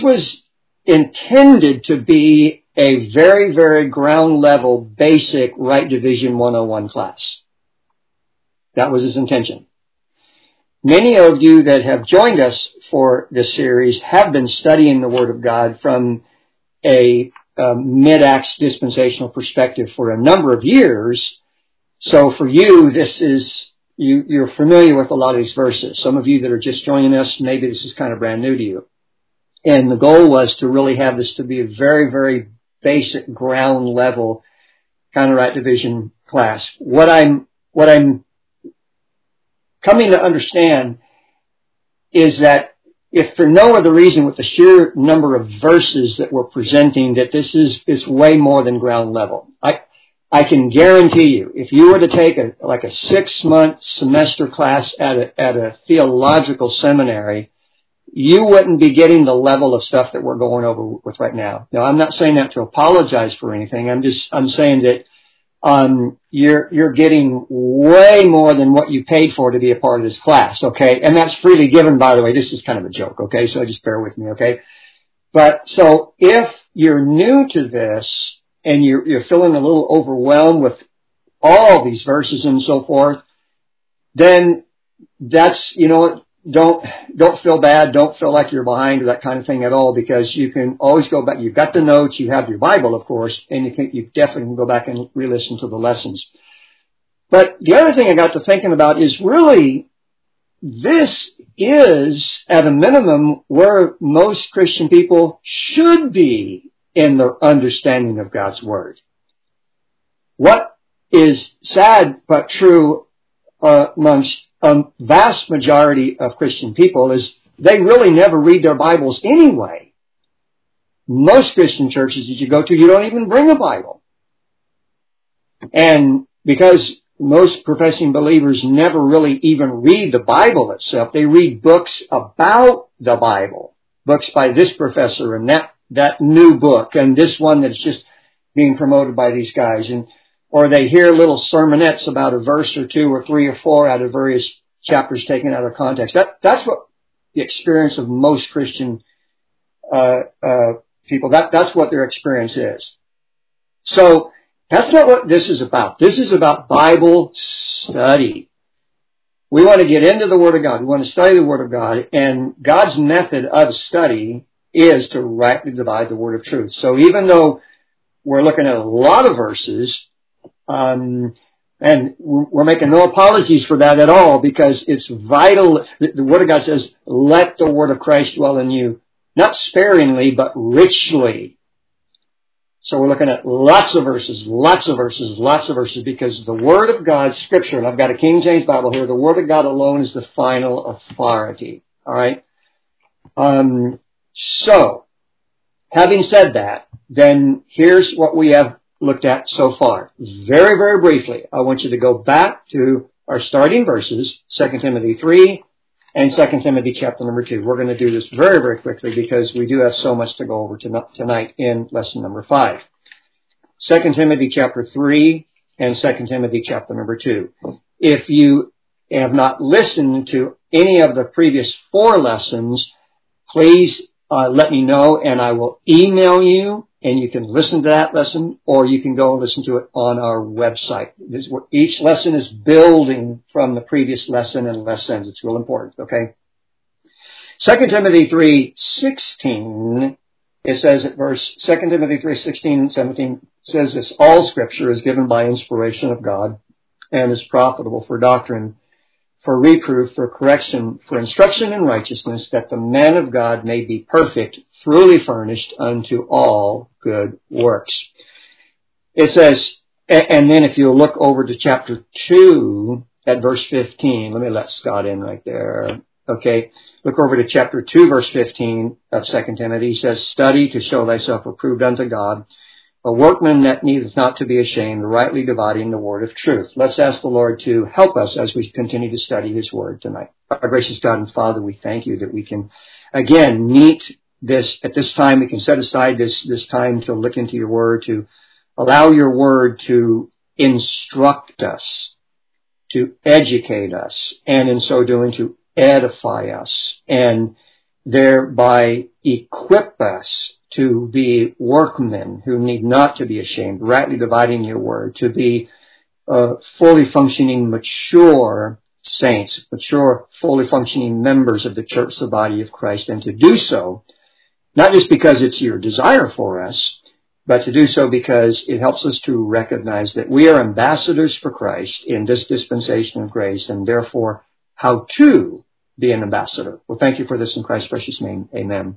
was intended to be a very, very ground level, basic Right Division 101 class. That was his intention. Many of you that have joined us for this series have been studying the Word of God from a mid-Acts dispensational perspective for a number of years. So for you, this is, you're familiar with a lot of these verses. Some of you that are just joining us, maybe this is kind of brand new to you. And the goal was to really have this to be a very, very basic ground level kind of Right Division class. What I'm coming to understand is that if for no other reason with the sheer number of verses that we're presenting, that this is way more than ground level. I can guarantee you, if you were to take a 6-month semester class at a theological seminary, you wouldn't be getting the level of stuff that we're going over with right now. Now, I'm not saying that to apologize for anything. I'm saying that you're getting way more than what you paid for to be a part of this class, okay? And that's freely given, by the way. This is kind of a joke, okay? So just bear with me, okay? But so if you're new to this and you're feeling a little overwhelmed with all these verses and so forth, then that's, don't feel bad. Don't feel like you're behind or that kind of thing at all, because you can always go back. You've got the notes. You have your Bible, of course, and you definitely can go back and re-listen to the lessons. But the other thing I got to thinking about is really this is, at a minimum, where most Christian people should be in their understanding of God's Word. What is sad but true amongst a vast majority of Christian people is they really never read their Bibles anyway. Most Christian churches that you go to, you don't even bring a Bible. And because most professing believers never really even read the Bible itself, they read books about the Bible. Books by this professor and that new book and this one that's just being promoted by these guys. Or they hear little sermonettes about a verse or two or three or four out of various chapters taken out of context. That's what the experience of most Christian people, that's what their experience is. So that's not what this is about. This is about Bible study. We want to get into the Word of God. We want to study the Word of God. And God's method of study is to rightly divide the Word of truth. So even though we're looking at a lot of verses, and we're making no apologies for that at all, because it's vital. The Word of God says, let the Word of Christ dwell in you, not sparingly, but richly. So we're looking at lots of verses, because the Word of God, Scripture, and I've got a King James Bible here, the Word of God alone is the final authority. All right? So, having said that, then here's what we have looked at so far. Very, very briefly, I want you to go back to our starting verses, 2 Timothy 3 and 2 Timothy chapter number 2. We're going to do this very, very quickly because we do have so much to go over tonight in lesson number 5. 2 Timothy chapter 3 and 2 Timothy chapter number 2. If you have not listened to any of the previous 4 lessons, please let me know and I will email you. And you can listen to that lesson, or you can go and listen to it on our website. This is where each lesson is building from the previous lesson and lessons. It's real important, okay? 2 Timothy 3:16, it says at verse 2 Timothy 3:16 and 17 says this: all Scripture is given by inspiration of God and is profitable for doctrine, for reproof, for correction, for instruction in righteousness, that the man of God may be perfect, truly furnished unto all good works. It says, and then if you look over to chapter 2 at verse 15, let me let Scott in right there. Okay, look over to chapter 2, verse 15 of 2 Timothy. He says, study to show thyself approved unto God, a workman that needeth not to be ashamed, rightly dividing the word of truth. Let's ask the Lord to help us as we continue to study His Word tonight. Our gracious God and Father, we thank You that we can, again, meet this at this time. We can set aside this time to look into Your Word, to allow Your Word to instruct us, to educate us, and in so doing to edify us. And thereby equip us to be workmen who need not to be ashamed, rightly dividing your word, to be fully functioning, mature saints, mature, fully functioning members of the church, the body of Christ, and to do so, not just because it's your desire for us, but to do so because it helps us to recognize that we are ambassadors for Christ in this dispensation of grace, and therefore how to be an ambassador. Well, thank you for this in Christ's precious name. Amen.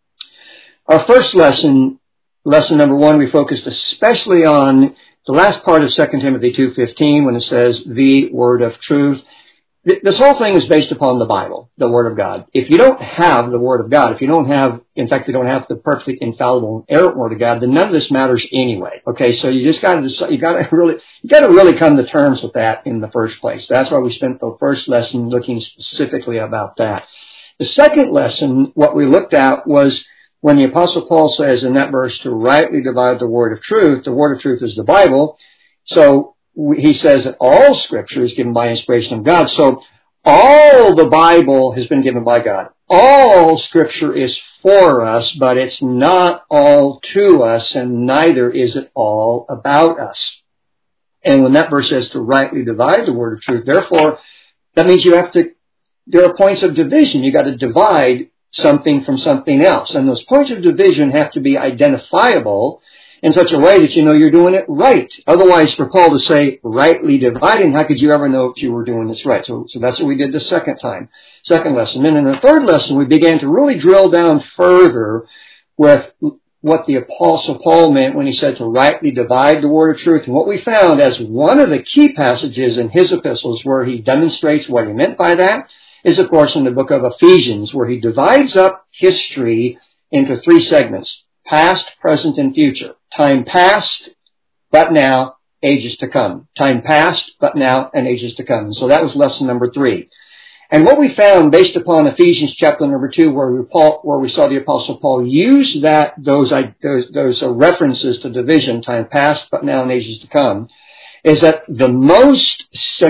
Our first lesson, lesson number 1, we focused especially on the last part of 2 Timothy 2:15 when it says the word of truth. This whole thing is based upon the Bible, the Word of God. If you don't have the Word of God, if you don't have the perfectly infallible, inerrant Word of God, then none of this matters anyway. Okay, so you just got to really come to terms with that in the first place. That's why we spent the first lesson looking specifically about that. The second lesson, what we looked at was when the Apostle Paul says in that verse to rightly divide the word of truth. The word of truth is the Bible. So he says that all Scripture is given by inspiration of God. So all the Bible has been given by God. All Scripture is for us, but it's not all to us, and neither is it all about us. And when that verse says to rightly divide the word of truth, therefore, that means there are points of division. You got to divide something from something else. And those points of division have to be identifiable in such a way that you know you're doing it right. Otherwise, for Paul to say rightly dividing, how could you ever know if you were doing this right? So that's what we did the second lesson. Then in the third lesson, we began to really drill down further with what the Apostle Paul meant when he said to rightly divide the word of truth. And what we found as one of the key passages in his epistles where he demonstrates what he meant by that is, of course, in the book of Ephesians, where he divides up history into 3 segments: past, present, and future. Time past, but now, ages to come. Time past, but now, and ages to come. So that was lesson number 3. And what we found based upon Ephesians chapter number 2, where we saw the Apostle Paul use those references to division, time past, but now, and ages to come, is that the most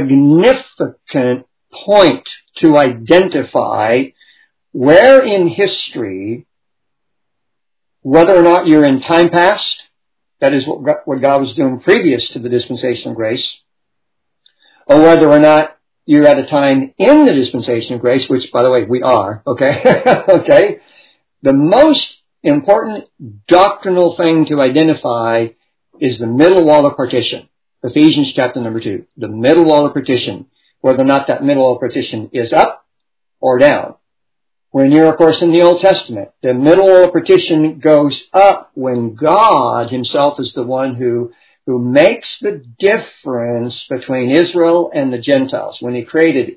significant point to identify where in history, whether or not you're in time past, that is what God was doing previous to the dispensation of grace, or whether or not you're at a time in the dispensation of grace, which, by the way, we are, okay? Okay? The most important doctrinal thing to identify is the middle wall of partition. Ephesians chapter number 2. The middle wall of partition. Whether or not that middle wall of partition is up or down. When you're, of course, in the Old Testament, the middle wall of partition goes up when God himself is the one who makes the difference between Israel and the Gentiles. When he created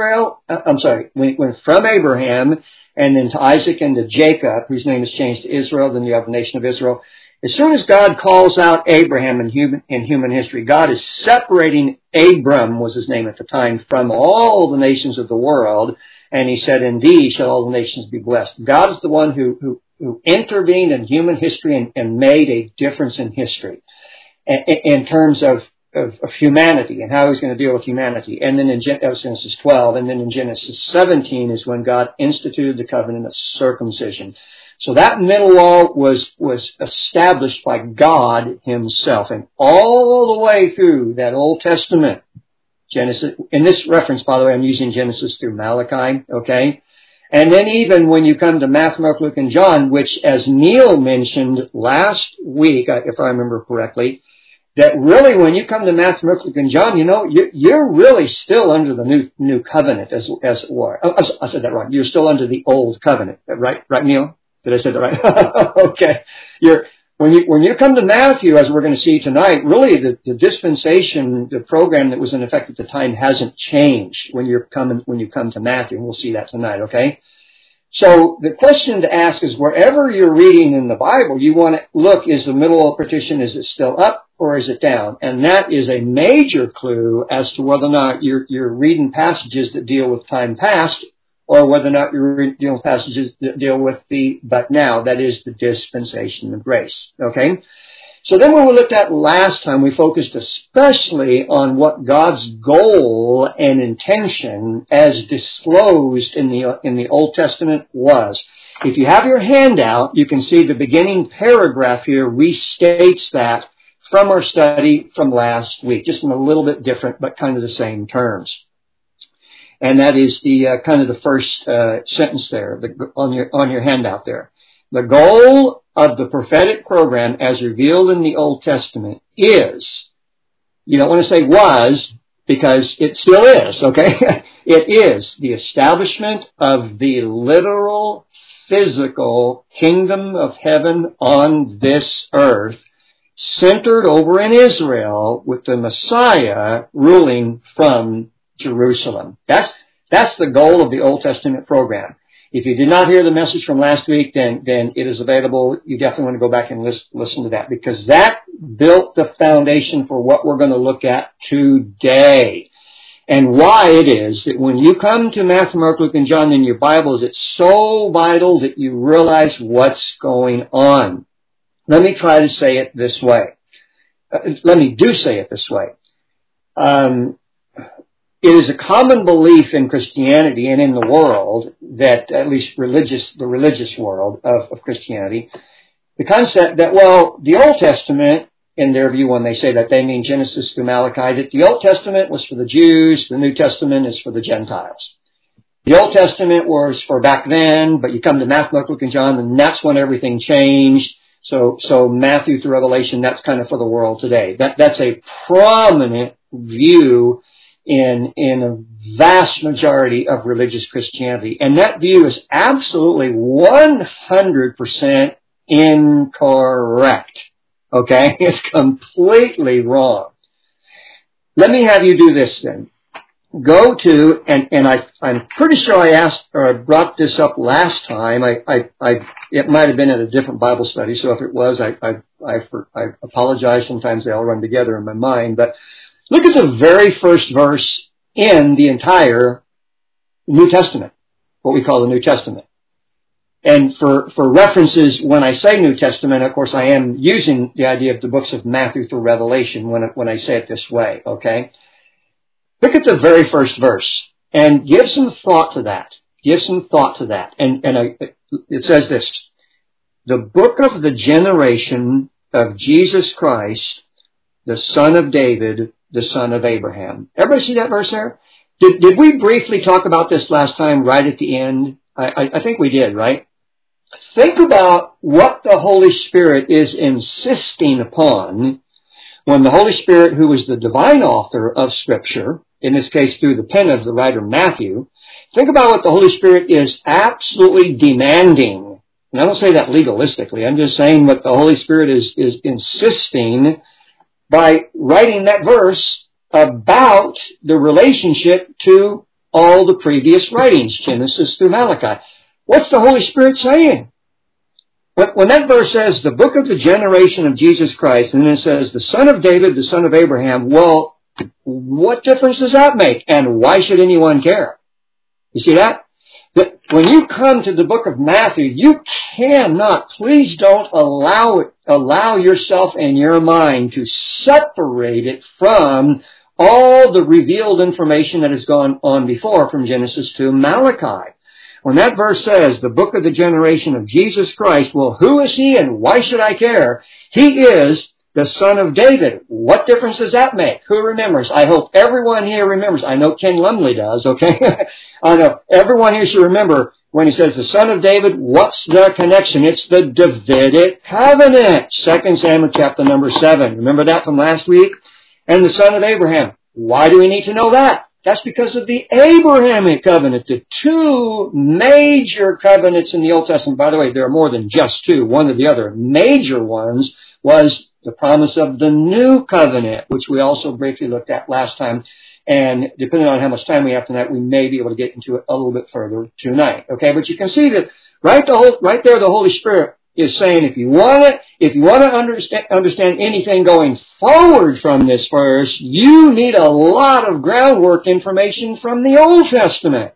when from Abraham and then to Isaac and to Jacob, whose name is changed to Israel, then you have the nation of Israel. As soon as God calls out Abraham in human history, God is separating Abram, was his name at the time, from all the nations of the world. And he said, in thee shall all the nations be blessed. God is the one who intervened in human history and made a difference in history in terms of humanity and how he's going to deal with humanity. And then that was Genesis 12. And then in Genesis 17 is when God instituted the covenant of circumcision. So that middle wall was established by God himself. And all the way through that Old Testament, Genesis, in this reference, by the way, I'm using Genesis through Malachi, okay? And then even when you come to Matthew, Mark, Luke, and John, which as Neil mentioned last week, if I remember correctly, that really when you come to Matthew, Mark, Luke, and John, you know, you're really still under the new covenant as it were. I said that wrong. You're still under the old covenant, right, Neil? Did I say that right? Okay. When you come to Matthew, as we're going to see tonight, really the dispensation, the program that was in effect at the time hasn't changed when you come to Matthew, and we'll see that tonight, okay? So the question to ask is, wherever you're reading in the Bible, you want to look, is the middle wall of partition, is it still up or is it down? And that is a major clue as to whether or not you're reading passages that deal with time past, or whether or not you're dealing with passages that deal with the but now, that is the dispensation of grace. Okay? So then when we looked at last time, we focused especially on what God's goal and intention as disclosed in the Old Testament was. If you have your handout, you can see the beginning paragraph here restates that from our study from last week, just in a little bit different, but kind of the same terms. And that is the kind of the first sentence there on your handout there. The goal of the prophetic program as revealed in the Old Testament is, you don't want to say was, because it still is, okay? It is the establishment of the literal, physical kingdom of heaven on this earth, centered over in Israel with the Messiah ruling from Jerusalem. That's the goal of the Old Testament program. If you did not hear the message from last week, then it is available. You definitely want to go back and listen to that, because that built the foundation for what we're going to look at today. And why it is that when you come to Matthew, Mark, Luke, and John in your Bibles, it's so vital that you realize what's going on. Let me try to say it this way. Let me say it this way. It is a common belief in Christianity and in the world that, at least the religious world of Christianity, the concept that, well, the Old Testament, in their view, when they say that, they mean Genesis through Malachi, that the Old Testament was for the Jews, the New Testament is for the Gentiles. The Old Testament was for back then, but you come to Matthew, Mark, Luke, and John, and that's when everything changed. So Matthew through Revelation, that's kind of for the world today. That's a prominent view in a vast majority of religious Christianity. And that view is absolutely 100% incorrect. Okay? It's completely wrong. Let me have you do this then. Go to, and I'm pretty sure I asked, or I brought this up last time. It might have been at a different Bible study, so if it was, I apologize. Sometimes they all run together in my mind, but look at the very first verse in the entire New Testament, what we call the New Testament. And for references, when I say New Testament, of course, I am using the idea of the books of Matthew through Revelation when I say it this way, okay? Look at the very first verse and give some thought to that. Give some thought to that. And it says this: the book of the generation of Jesus Christ, the son of David, the son of Abraham. Everybody see that verse there? Did we briefly talk about this last time right at the end? I think we did, right? Think about what the Holy Spirit is insisting upon when the Holy Spirit, who is the divine author of Scripture, in this case through the pen of the writer Matthew, think about what the Holy Spirit is absolutely demanding. And I don't say that legalistically. I'm just saying what the Holy Spirit is insisting by writing that verse about the relationship to all the previous writings, Genesis through Malachi. What's the Holy Spirit saying? When that verse says, the book of the generation of Jesus Christ, and then it says, the son of David, the son of Abraham, well, what difference does that make? And why should anyone care? You see that? That when you come to the book of Matthew, you cannot, please don't allow yourself and your mind to separate it from all the revealed information that has gone on before from Genesis to Malachi. When that verse says, the book of the generation of Jesus Christ, well, who is he and why should I care? He is the son of David. What difference does that make? Who remembers? I hope everyone here remembers. I know Ken Lumley does, okay? I know everyone here should remember when he says the son of David, what's the connection? It's the Davidic covenant. 2 Samuel chapter number 7. Remember that from last week? And the son of Abraham. Why do we need to know that? That's because of the Abrahamic covenant, the two major covenants in the Old Testament. By the way, there are more than just two. One of the other major ones was the promise of the new covenant, which we also briefly looked at last time. And depending on how much time we have tonight, we may be able to get into it a little bit further tonight. Okay, but you can see that right there, the Holy Spirit is saying, if you want to understand anything going forward from this verse, you need a lot of groundwork information from the Old Testament.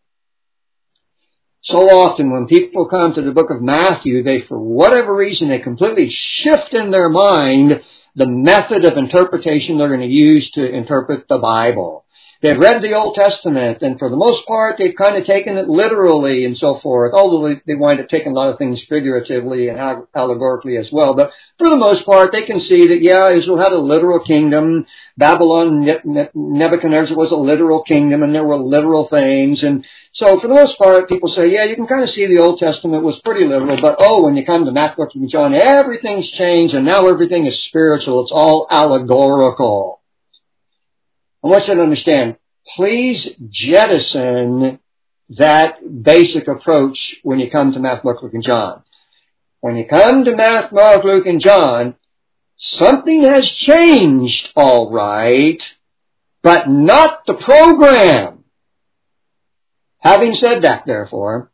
So often when people come to the book of Matthew, they, for whatever reason, they completely shift in their mind the method of interpretation they're going to use to interpret the Bible. They've read the Old Testament, and for the most part, they've kind of taken it literally and so forth, although they wind up taking a lot of things figuratively and allegorically as well. But for the most part, they can see that, yeah, Israel had a literal kingdom. Babylon, Nebuchadnezzar was a literal kingdom, and there were literal things. And so for the most part, people say, yeah, you can kind of see the Old Testament was pretty literal, but when you come to Matthew, Mark, and John, everything's changed, and now everything is spiritual. It's all allegorical. I want you to understand, please jettison that basic approach when you come to Matthew, Mark, Luke, and John. When you come to Matthew, Mark, Luke, and John, something has changed, all right, but not the program. Having said that, therefore,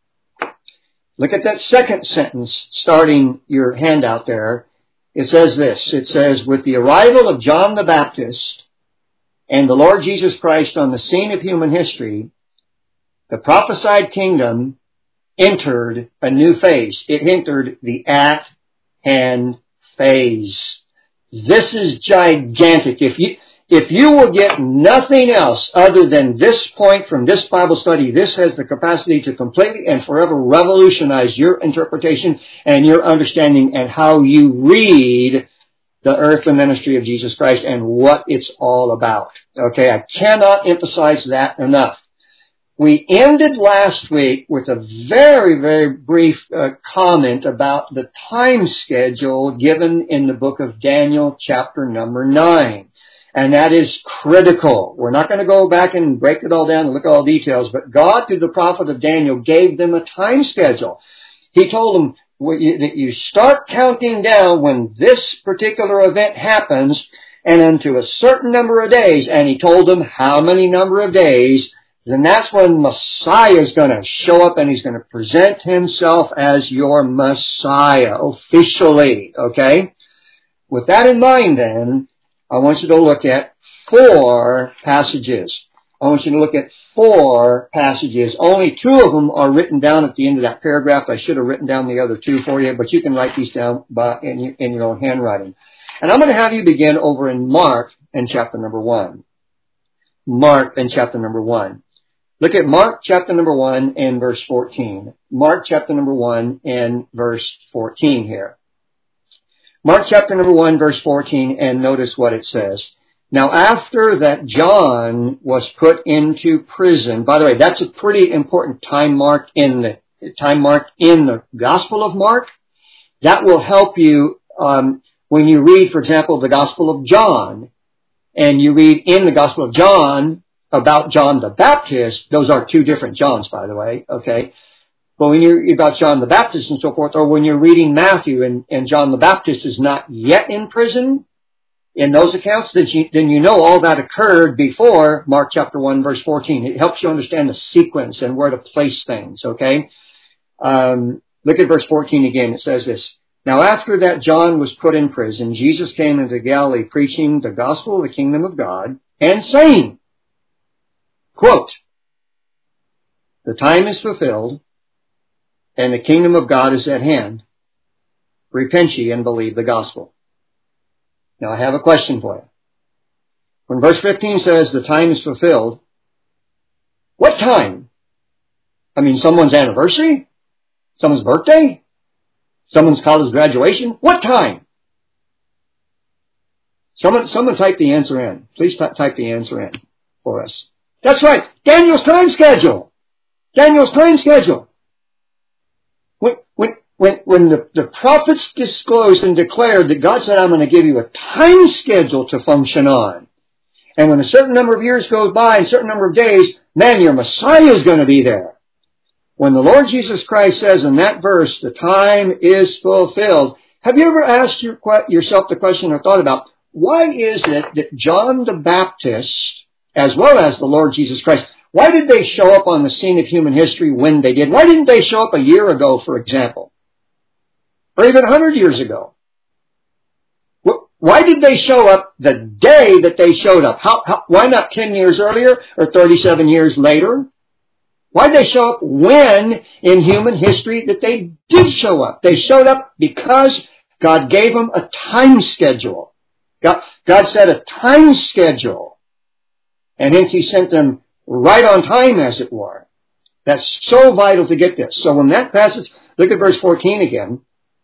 look at that second sentence starting your handout there. It says this. It says, with the arrival of John the Baptist and the Lord Jesus Christ on the scene of human history, the prophesied kingdom entered a new phase. It entered the at-hand phase. This is gigantic. If you will get nothing else other than this point from this Bible study, this has the capacity to completely and forever revolutionize your interpretation and your understanding and how you read the earthly ministry of Jesus Christ and what it's all about. Okay, I cannot emphasize that enough. We ended last week with a very, very brief comment about the time schedule given in the book of Daniel, chapter number 9. And that is critical. We're not going to go back and break it all down and look at all the details, but God, through the prophet of Daniel, gave them a time schedule. He told them that you start counting down when this particular event happens and into a certain number of days. And he told them how many number of days. Then that's when Messiah is going to show up and he's going to present himself as your Messiah officially. Okay? With that in mind then, I want you to look at 4 passages. I want you to look at 4 passages. Only 2 of them are written down at the end of that paragraph. I should have written down the other 2 for you, but you can write these down in your own handwriting. And I'm going to have you begin over in Mark in chapter number 1. Mark in chapter number 1. Look at Mark chapter number 1 and verse 14. Mark chapter number 1 and verse 14 here. Mark chapter number 1 verse 14, and notice what it says. Now after that John was put into prison, by the way, that's a pretty important time mark in the Gospel of Mark. That will help you when you read, for example, the Gospel of John, and you read in the Gospel of John about John the Baptist. Those are 2 different Johns, by the way, okay? But when you read about John the Baptist and so forth, or when you're reading Matthew and John the Baptist is not yet in prison, in those accounts, then you know all that occurred before Mark chapter 1 verse 14. It helps you understand the sequence and where to place things, okay? Look at verse 14 again. It says this. Now after that John was put in prison, Jesus came into Galilee preaching the gospel of the kingdom of God and saying, quote, the time is fulfilled and the kingdom of God is at hand. Repent ye and believe the gospel. Now I have a question for you. When verse 15 says the time is fulfilled, what time? I mean, someone's anniversary? Someone's birthday? Someone's college graduation? What time? Someone type the answer in. Please type the answer in for us. That's right. Daniel's time schedule. Daniel's time schedule. When the prophets disclosed and declared that God said, I'm going to give you a time schedule to function on. And when a certain number of years goes by and a certain number of days, man, your Messiah is going to be there. When the Lord Jesus Christ says in that verse, the time is fulfilled, have you ever asked yourself the question or thought about, why is it that John the Baptist, as well as the Lord Jesus Christ, why did they show up on the scene of human history when they did? Why didn't they show up a year ago, for example? Or even 100 years ago? Why did they show up the day that they showed up? Why not 10 years earlier or 37 years later? Why did they show up when in human history that they did show up? They showed up because God gave them a time schedule. God set a time schedule, and hence he sent them right on time, as it were. That's so vital to get this. So when that passage, look at verse 14 again.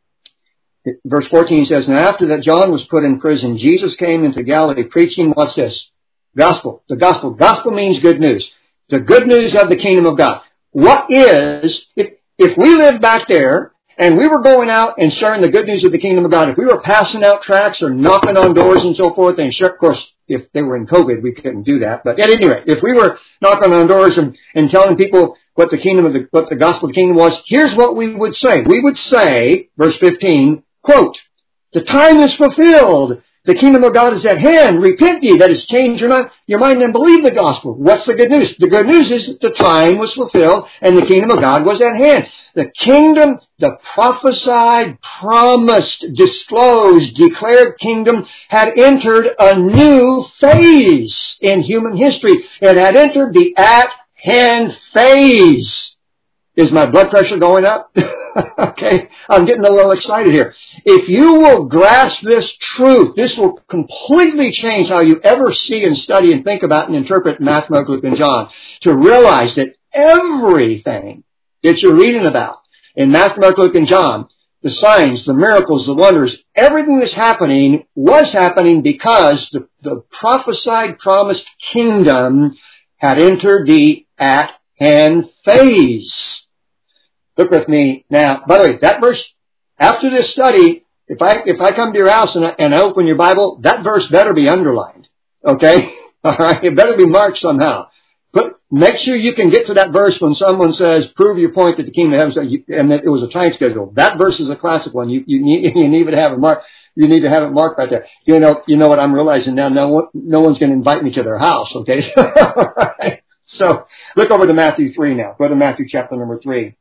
Verse 14 says, "Now after that John was put in prison, Jesus came into Galilee preaching," what's this? Gospel. The gospel. Gospel means good news. The good news of the kingdom of God. What is, if we lived back there and we were going out and sharing the good news of the kingdom of God, if we were passing out tracts or knocking on doors and so forth, and sure, of course, if they were in COVID, we couldn't do that. But at any rate, if we were knocking on doors and telling people what the gospel of the kingdom was, here's what we would say. We would say, verse 15, quote, "The time is fulfilled. The kingdom of God is at hand. Repent ye," that is, change your mind and believe the gospel. What's the good news? The good news is that the time was fulfilled and the kingdom of God was at hand. The kingdom, the prophesied, promised, disclosed, declared kingdom had entered a new phase in human history. It had entered the at-hand phase. Is my blood pressure going up? Okay, I'm getting a little excited here. If you will grasp this truth, this will completely change how you ever see and study and think about and interpret Matthew, Mark, Luke, and John. To realize that everything that you're reading about in Matthew, Mark, Luke, and John, the signs, the miracles, the wonders, everything that's happening was happening because the prophesied, promised kingdom had entered the at-hand phase. Look with me now. By the way, that verse, after this study, if I come to your house and I open your Bible, that verse better be underlined. Okay? All right? It better be marked somehow. But make sure you can get to that verse when someone says, "Prove your point that the kingdom of heaven," and that it was a time schedule. That verse is a classic one. You need to have it marked. You need to have it marked right there. You know what I'm realizing now? No one's going to invite me to their house. Okay? All right. So look over to Matthew 3 now. Go to Matthew chapter number 3.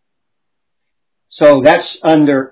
So that's under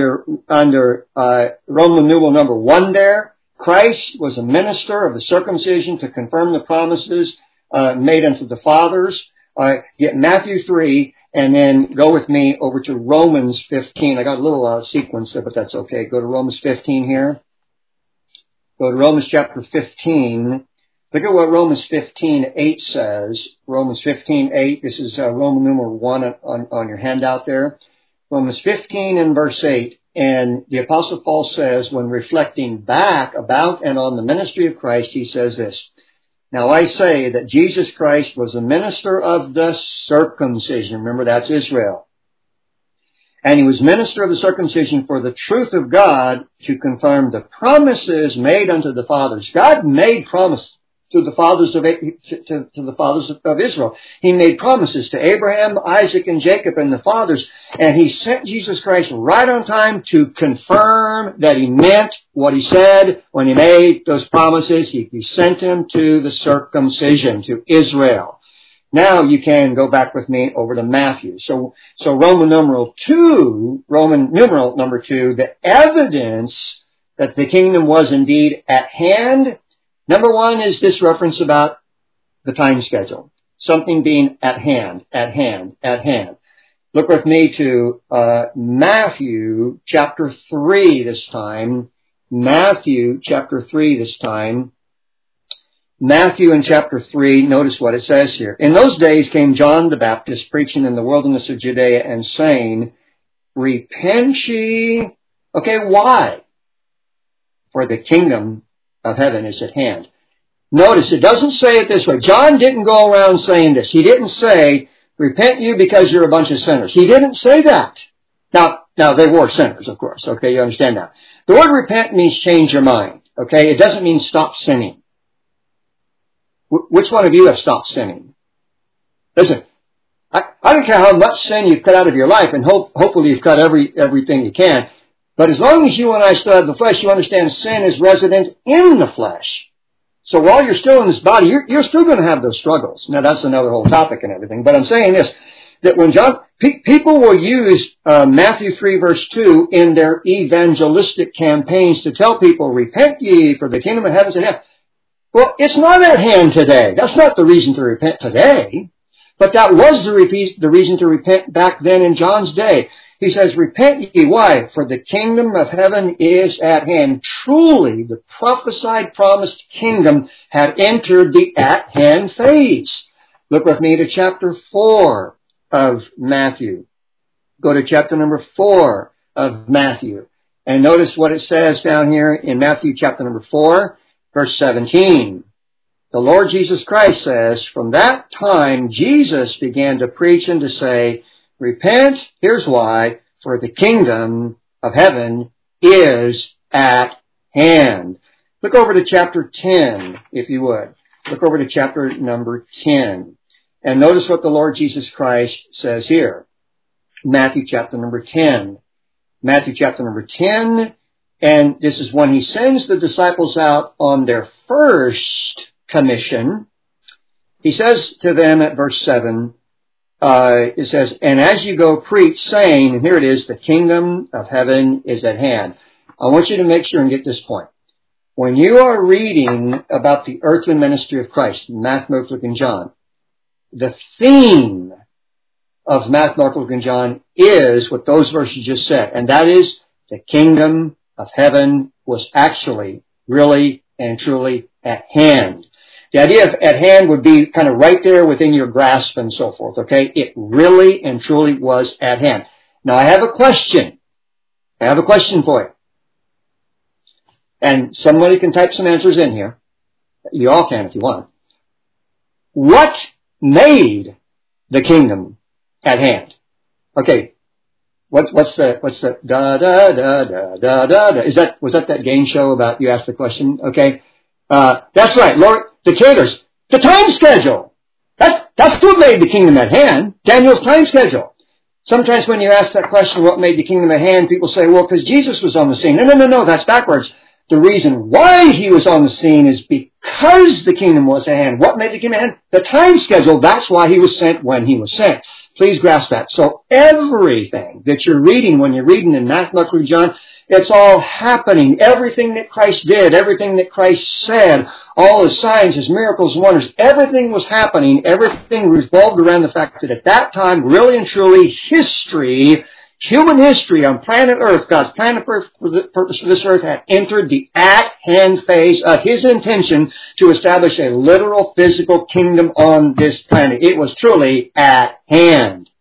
Roman numeral number 1 there. Christ was a minister of the circumcision to confirm the promises made unto the fathers. Get Matthew 3 and then go with me over to Romans 15. I got a little sequence there, but that's okay. Go to Romans 15 here. Go to Romans chapter 15. Look at what Romans 15:8 says. Romans 15:8. This is Roman numeral 1 on your handout there. Romans 15 and verse 8, and the Apostle Paul says, when reflecting back about and on the ministry of Christ, he says this, "Now I say that Jesus Christ was a minister of the circumcision." Remember, that's Israel. "And he was minister of the circumcision for the truth of God to confirm the promises made unto the fathers." God made promises to the fathers of Israel. He made promises to Abraham, Isaac, and Jacob and the fathers. And he sent Jesus Christ right on time to confirm that he meant what he said when he made those promises. He sent him to the circumcision, to Israel. Now you can go back with me over to Matthew. So Roman numeral number 2, the evidence that the kingdom was indeed at hand. Number 1 is this reference about the time schedule. Something being at hand. Look with me to Matthew chapter 3 this time. Matthew chapter 3 this time. Matthew in chapter 3, notice what it says here. "In those days came John the Baptist preaching in the wilderness of Judea and saying, Repent ye." Okay, why? "For the kingdom of heaven is at hand." Notice, it doesn't say it this way. John didn't go around saying this. He didn't say, "Repent you because you're a bunch of sinners." He didn't say that. Now they were sinners, of course. Okay, you understand that. The word repent means change your mind. Okay, it doesn't mean stop sinning. Which one of you have stopped sinning? Listen, I don't care how much sin you've cut out of your life, and hopefully you've cut everything you can. But as long as you and I still have the flesh, you understand sin is resident in the flesh. So while you're still in this body, you're still going to have those struggles. Now that's another whole topic and everything. But I'm saying this, that when people will use Matthew 3 verse 2 in their evangelistic campaigns to tell people, "Repent ye, for the kingdom of heaven is at hand." Well, it's not at hand today. That's not the reason to repent today. But that was the reason to repent back then in John's day. He says, repent ye. Why? For the kingdom of heaven is at hand. Truly, the prophesied, promised kingdom had entered the at-hand phase. Look with me to chapter 4 of Matthew. Go to chapter number 4 of Matthew. And notice what it says down here in Matthew chapter number 4, verse 17. The Lord Jesus Christ says, from that time Jesus began to preach and to say, repent, here's why, for the kingdom of heaven is at hand. Look over to chapter 10, if you would. Look over to chapter number 10. And notice what the Lord Jesus Christ says here. Matthew chapter number 10. Matthew chapter number 10. And this is when he sends the disciples out on their first commission. He says to them at verse 7, it says, and as you go preach, saying, and here it is, the kingdom of heaven is at hand. I want you to make sure and get this point. When you are reading about the earthly ministry of Christ, Matthew, Mark, Luke, and John, the theme of Matthew, Mark, Luke, and John is what those verses just said, and that is the kingdom of heaven was actually, really, and truly at hand. The idea of at hand would be kind of right there within your grasp and so forth, okay? It really and truly was at hand. Now, I have a question. I have a question for you. And somebody can type some answers in here. You all can if you want. What made the kingdom at hand? Okay. What's the da da da da da da? Was that game show about you asked the question? Okay. That's right, Lord. The caterers. The time schedule. That's what made the kingdom at hand. Daniel's time schedule. Sometimes when you ask that question, what made the kingdom at hand, people say, well, because Jesus was on the scene. No, that's backwards. The reason why he was on the scene is because the kingdom was at hand. What made the kingdom at hand? The time schedule. That's why he was sent when he was sent. Please grasp that. So everything that you're reading when you're reading in Matthew, Mark, Luke, John, it's all happening. Everything that Christ did, everything that Christ said, all his signs, his miracles and wonders, everything was happening. Everything revolved around the fact that at that time, really and truly, human history on planet Earth, God's plan and purpose for this earth had entered the at-hand phase of his intention to establish a literal physical kingdom on this planet. It was truly at hand.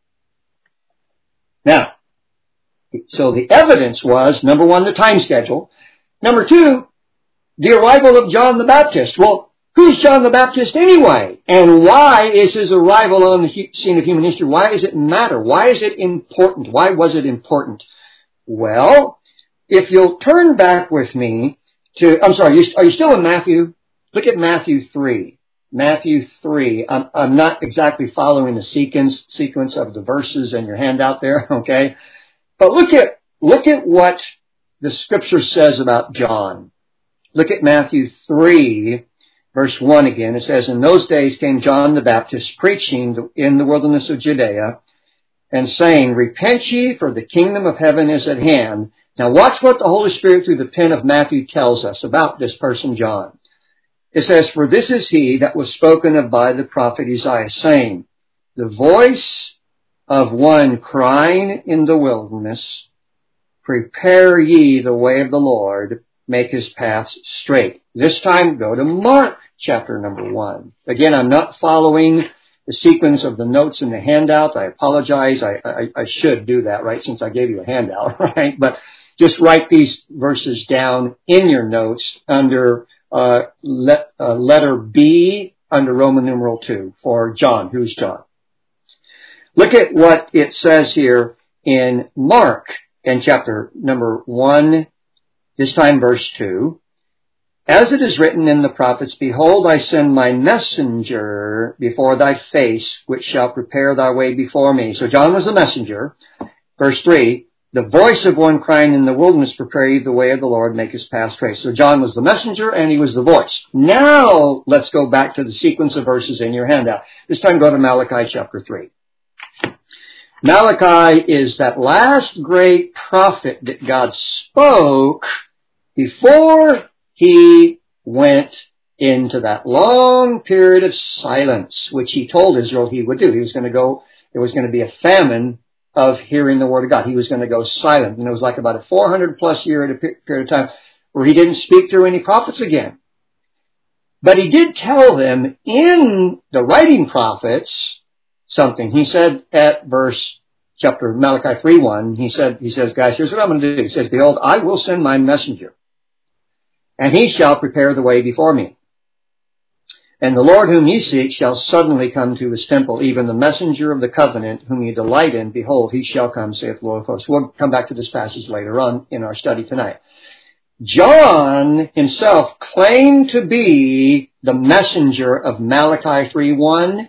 Now, so the evidence was, number one, the time schedule. Number two, the arrival of John the Baptist. Well, who's John the Baptist anyway? And why is his arrival on the scene of human history? Why does it matter? Why is it important? Why was it important? Well, if you'll turn back with me to, are you still in Matthew? Look at Matthew 3. Matthew 3. I'm not exactly following the sequence of the verses in your handout there, okay? But look at what the scripture says about John. Look at Matthew 3. Verse 1 again, it says, in those days came John the Baptist preaching in the wilderness of Judea and saying, repent ye, for the kingdom of heaven is at hand. Now watch what the Holy Spirit through the pen of Matthew tells us about this person John. It says, for this is he that was spoken of by the prophet Isaiah, saying, the voice of one crying in the wilderness, prepare ye the way of the Lord, make his paths straight. This time, go to Mark chapter number 1. Again, I'm not following the sequence of the notes in the handout. I apologize. I should do that, right, since I gave you a handout, right? But just write these verses down in your notes under letter B under Roman numeral 2 for John. Who's John? Look at what it says here in Mark in chapter number 1. This time verse 2, as it is written in the prophets, behold, I send my messenger before thy face, which shall prepare thy way before me. So John was the messenger. Verse 3, the voice of one crying in the wilderness, prepare ye the way of the Lord, make his path straight. So John was the messenger and he was the voice. Now let's go back to the sequence of verses in your handout. This time go to Malachi chapter 3. Malachi is that last great prophet that God spoke before he went into that long period of silence, which he told Israel he would do. He was going to go, there was going to be a famine of hearing the Word of God. He was going to go silent. And it was like about a 400 plus year period of time where he didn't speak through any prophets again. But he did tell them in the writing prophets something. He said at chapter Malachi 3:1, he says, guys, here's what I'm going to do. He says, behold, I will send my messenger, and he shall prepare the way before me. And the Lord whom ye seek shall suddenly come to his temple, even the messenger of the covenant whom ye delight in. Behold, he shall come, saith the Lord of hosts. We'll come back to this passage later on in our study tonight. John himself claimed to be the messenger of Malachi 3:1.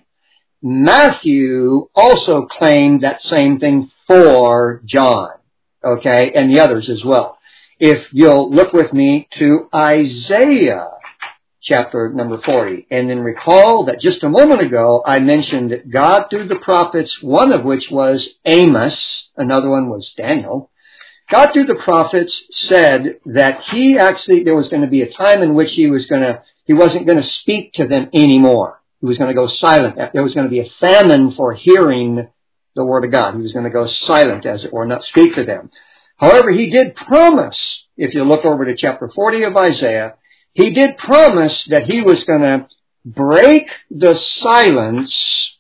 Matthew also claimed that same thing for John, okay, and the others as well. If you'll look with me to Isaiah chapter number 40, and then recall that just a moment ago I mentioned that God through the prophets, one of which was Amos, another one was Daniel. God through the prophets said that there was going to be a time in which he wasn't going to speak to them anymore. He was going to go silent. There was going to be a famine for hearing the Word of God. He was going to go silent, as it were, not speak to them. However, he did promise, if you look over to chapter 40 of Isaiah, he did promise that he was going to break the silence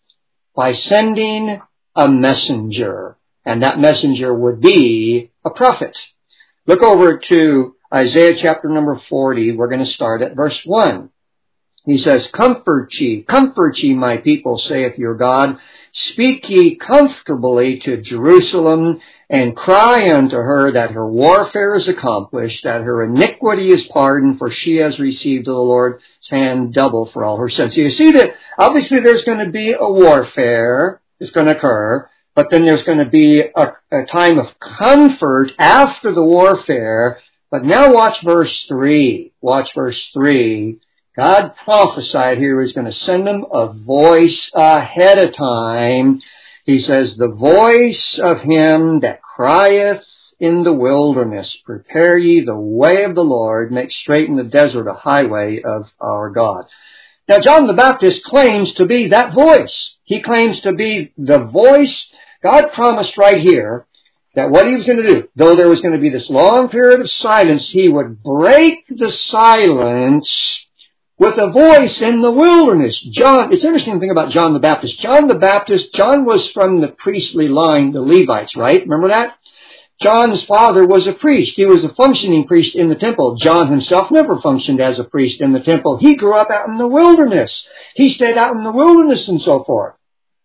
by sending a messenger. And that messenger would be a prophet. Look over to Isaiah chapter number 40. We're going to start at verse 1. He says, comfort ye, my people, saith your God. Speak ye comfortably to Jerusalem, and cry unto her that her warfare is accomplished, that her iniquity is pardoned, for she has received of the Lord's hand double for all her sins. So you see that obviously there's going to be a warfare that's going to occur, but then there's going to be a time of comfort after the warfare. But now watch verse 3. Watch verse 3. God prophesied here He's going to send them a voice ahead of time. He says, the voice of him that crieth in the wilderness, prepare ye the way of the Lord, make straight in the desert a highway of our God. Now John the Baptist claims to be that voice. He claims to be the voice. God promised right here that what he was going to do, though there was going to be this long period of silence, he would break the silence with a voice in the wilderness. It's interesting to think about John the Baptist. John was from the priestly line, the Levites, right? Remember that? John's father was a priest. He was a functioning priest in the temple. John himself never functioned as a priest in the temple. He grew up out in the wilderness. He stayed out in the wilderness and so forth.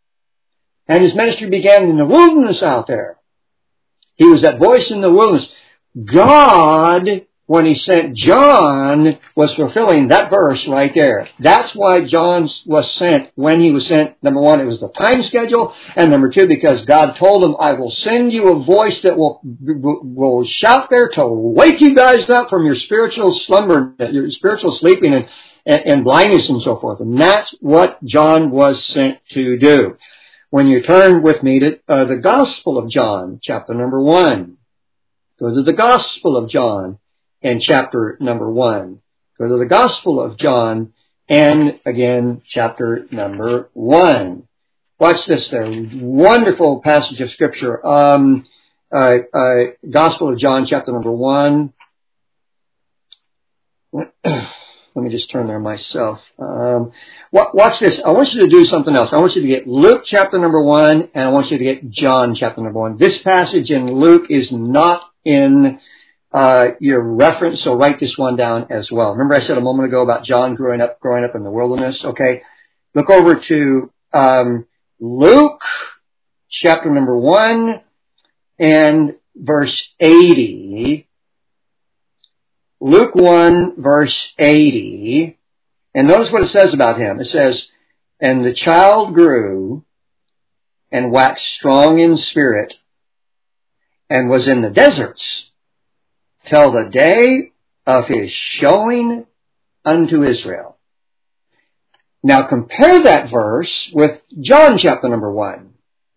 And his ministry began in the wilderness out there. He was that voice in the wilderness. God, when he sent John, was fulfilling that verse right there. That's why John was sent when he was sent. Number one, it was the time schedule. And number two, because God told him, I will send you a voice that will shout there to wake you guys up from your spiritual slumber, your spiritual sleeping and blindness and so forth. And that's what John was sent to do. When you turn with me to the Gospel of John, chapter number 1. Go to the Gospel of John. And chapter number 1. Go to the Gospel of John and again chapter number 1. Watch this there. Wonderful passage of Scripture. Gospel of John chapter number 1. Let me just turn there myself. Watch this. I want you to do something else. I want you to get Luke chapter number 1 and I want you to get John chapter number 1. This passage in Luke is not in your reference, so write this one down as well. Remember I said a moment ago about John growing up in the wilderness? Okay. Look over to Luke chapter number 1 and verse 80. Luke 1 verse 80. And notice what it says about him. It says, and the child grew and waxed strong in spirit and was in the deserts till the day of his showing unto Israel. Now compare that verse with John chapter number 1.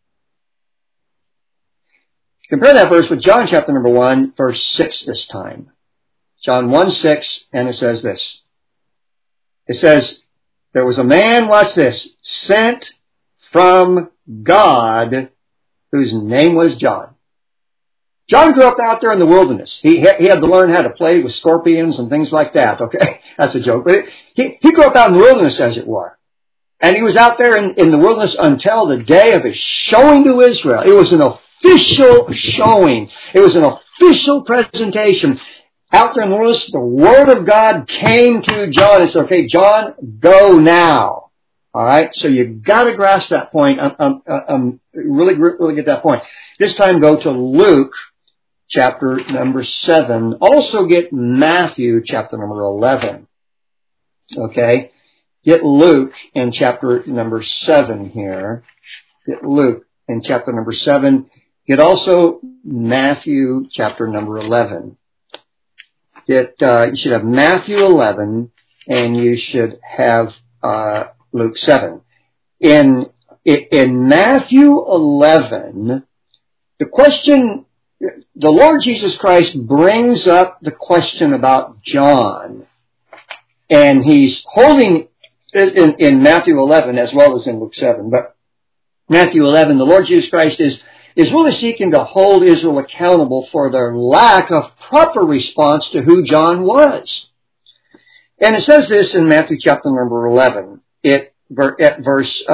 Compare that verse with John chapter number 1, verse 6 this time. John 1:6, and it says this. It says, there was a man, watch this, sent from God whose name was John. John grew up out there in the wilderness. He had to learn how to play with scorpions and things like that, okay? That's a joke. But he grew up out in the wilderness, as it were. And he was out there in the wilderness until the day of his showing to Israel. It was an official showing. It was an official presentation. Out there in the wilderness, the Word of God came to John and said, okay, John, go now. All right? So you've got to grasp that point. Really get that point. This time go to Luke chapter number 7. Also get Matthew chapter number 11. Okay? Get Luke in chapter number 7 here. Get Luke in chapter number 7. Get also Matthew chapter number 11. You should have Matthew 11 and you should have Luke 7. In Matthew 11, the question, the Lord Jesus Christ brings up the question about John, and he's holding in Matthew 11 as well as in Luke 7. But Matthew 11, the Lord Jesus Christ is really seeking to hold Israel accountable for their lack of proper response to who John was. And it says this in Matthew chapter number 11. I'm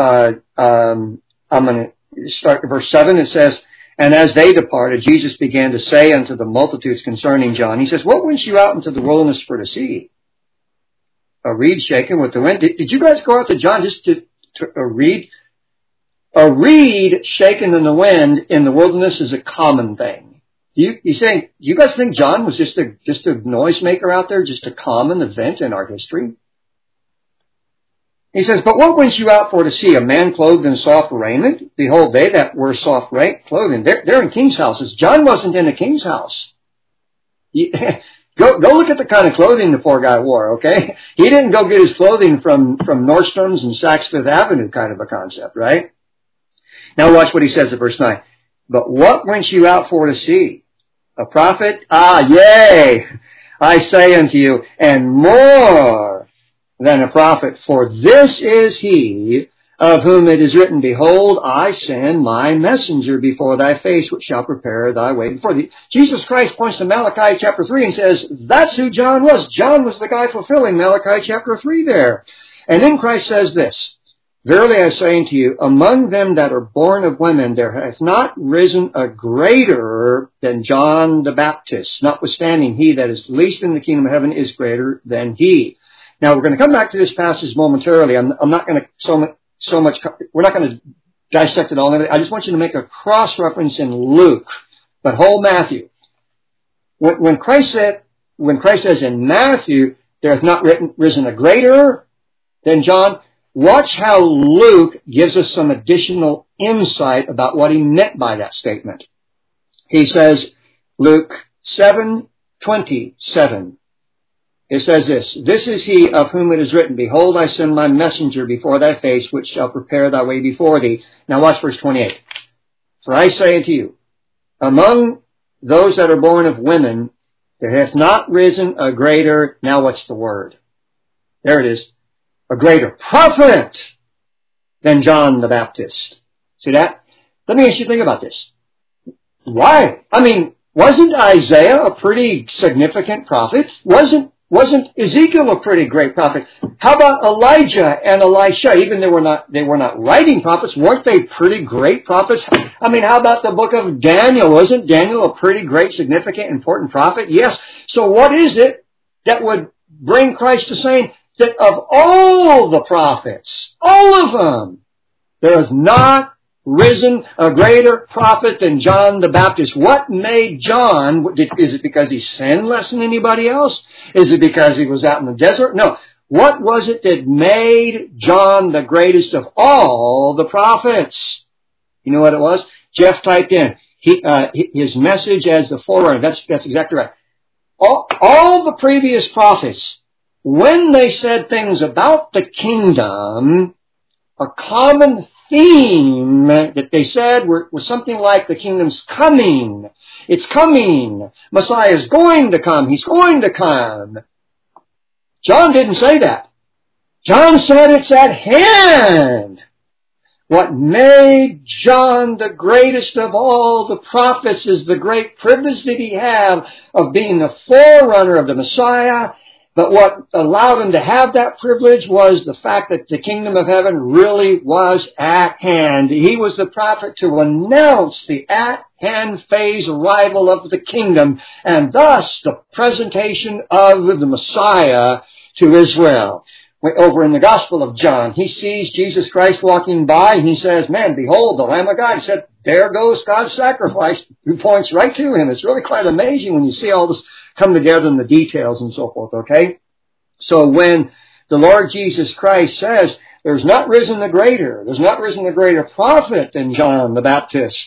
going to start at verse 7. It says, and as they departed, Jesus began to say unto the multitudes concerning John, he says, what went you out into the wilderness for to see? A reed shaken with the wind. Did you guys go out to John just to a reed? A reed shaken in the wind in the wilderness is a common thing. He's saying, you guys think John was just a noisemaker out there, just a common event in our history? He says, but what went you out for to see? A man clothed in soft raiment? Behold, they that wear soft clothing, they're in king's houses. John wasn't in a king's house. Go look at the kind of clothing the poor guy wore, okay? He didn't go get his clothing from Nordstrom's and Saks Fifth Avenue kind of a concept, right? Now watch what he says at verse 9. But what went you out for to see? A prophet? Yea, I say unto you, and more than a prophet, for this is he of whom it is written, behold, I send my messenger before thy face, which shall prepare thy way before thee. Jesus Christ points to Malachi chapter 3 and says, that's who John was. John was the guy fulfilling Malachi chapter 3 there. And then Christ says this, verily I say unto you, among them that are born of women, there hath not risen a greater than John the Baptist. Notwithstanding, he that is least in the kingdom of heaven is greater than he. Now, we're going to come back to this passage momentarily. I'm not going to we're not going to dissect it all. I just want you to make a cross-reference in Luke, but whole Matthew. When Christ says in Matthew, there hath not risen a greater than John, watch how Luke gives us some additional insight about what he meant by that statement. He says, Luke 7:27. It says this is he of whom it is written, behold, I send my messenger before thy face, which shall prepare thy way before thee. Now watch verse 28. For I say unto you, among those that are born of women, there hath not risen a greater, now what's the word? There it is. A greater prophet than John the Baptist. See that? Let me ask you to think about this. Why? I mean, wasn't Isaiah a pretty significant prophet? Wasn't Ezekiel a pretty great prophet? How about Elijah and Elisha? Even they were not writing prophets, weren't they pretty great prophets? I mean, how about the book of Daniel? Wasn't Daniel a pretty great, significant, important prophet? Yes. So what is it that would bring Christ to saying that of all the prophets, all of them, there is not risen a greater prophet than John the Baptist? What made John? Is it because he sinned less than anybody else? Is it because he was out in the desert? No. What was it that made John the greatest of all the prophets? You know what it was? Jeff typed in his message as the forerunner. That's exactly right. All the previous prophets, when they said things about the kingdom, a common theme that they said was something like the kingdom's coming. It's coming. Messiah is going to come. He's going to come. John didn't say that. John said it's at hand. What made John the greatest of all the prophets is the great privilege that he had of being the forerunner of the Messiah. But what allowed him to have that privilege was the fact that the kingdom of heaven really was at hand. He was the prophet to announce the at-hand phase arrival of the kingdom, and thus the presentation of the Messiah to Israel. Over in the Gospel of John, he sees Jesus Christ walking by, and he says, man, behold, the Lamb of God. He said, there goes God's sacrifice. He points right to him. It's really quite amazing when you see all this come together in the details and so forth, okay? So when the Lord Jesus Christ says, there's not risen a greater prophet than John the Baptist,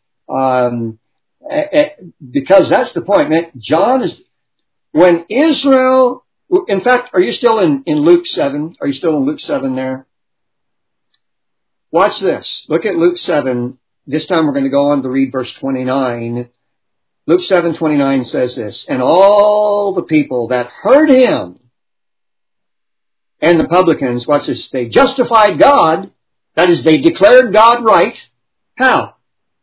because that's the point, man. John is, when Israel, in fact, are you still in Luke 7? Are you still in Luke 7 there? Watch this. Look at Luke 7. This time we're going to go on to read verse 29. Luke 7:29 says this, and all the people that heard him and the publicans, watch this, they justified God. That is, they declared God right. How?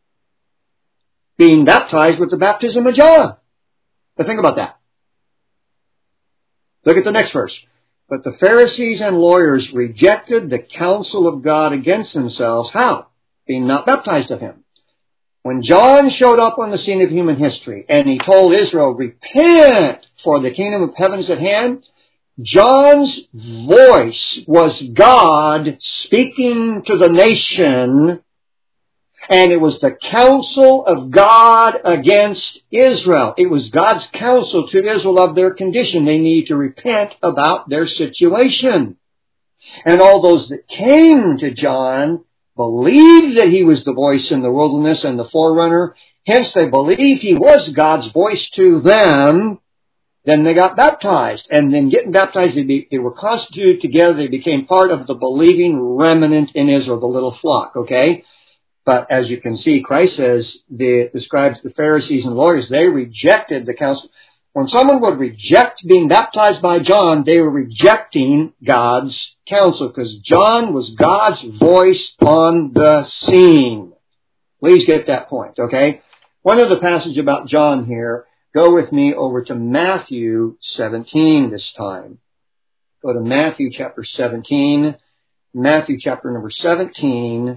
Being baptized with the baptism of John. But think about that. Look at the next verse. But the Pharisees and lawyers rejected the counsel of God against themselves. How? Being not baptized of him. When John showed up on the scene of human history and he told Israel, repent, for the kingdom of heaven is at hand, John's voice was God speaking to the nation, and it was the counsel of God against Israel. It was God's counsel to Israel of their condition. They need to repent about their situation. And all those that came to John believed that he was the voice in the wilderness and the forerunner. Hence they believed he was God's voice to them. Then they got baptized. And then getting baptized, they were constituted together. They became part of the believing remnant in Israel, the little flock, okay? But as you can see, Christ says, describes the Pharisees and lawyers, they rejected the counsel. When someone would reject being baptized by John, they were rejecting God's counsel, because John was God's voice on the scene. Please get that point, okay? One other passage about John here. Go with me over to Matthew 17 this time. Go to Matthew chapter 17. Matthew chapter number 17.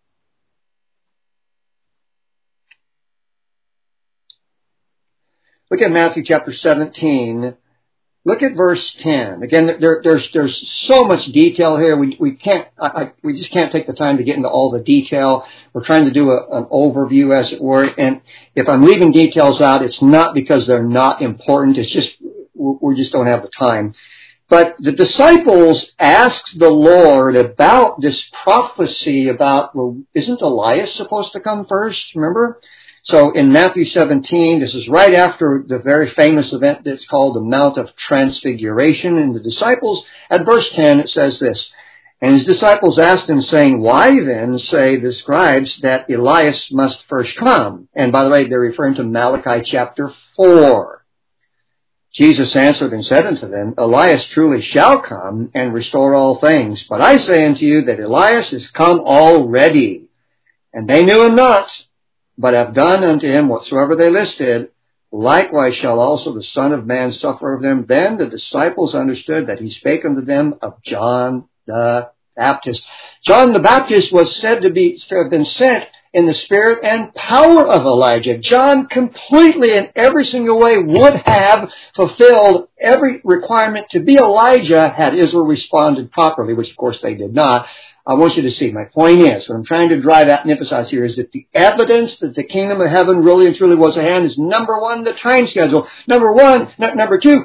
Look at Matthew chapter 17. Look at verse 10. Again, there's so much detail here. We just can't take the time to get into all the detail. We're trying to do an overview, as it were. And if I'm leaving details out, it's not because they're not important. It's just, we just don't have the time. But the disciples asked the Lord about this prophecy about, well, isn't Elias supposed to come first? Remember? So in Matthew 17, this is right after the very famous event that's called the Mount of Transfiguration. And the disciples, at verse 10, it says this, and his disciples asked him, saying, why then say the scribes that Elias must first come? And by the way, they're referring to Malachi chapter 4. Jesus answered and said unto them, Elias truly shall come and restore all things. But I say unto you that Elias is come already, and they knew him not, but have done unto him whatsoever they listed. Likewise shall also the Son of Man suffer of them. Then the disciples understood that he spake unto them of John the Baptist. John the Baptist was said to have been sent in the spirit and power of Elijah. John completely in every single way would have fulfilled every requirement to be Elijah had Israel responded properly, which of course they did not. I want you to see, my point is, what I'm trying to drive at and emphasize here is that the evidence that the kingdom of heaven really and truly was at hand is number one, the time schedule. Number one and number two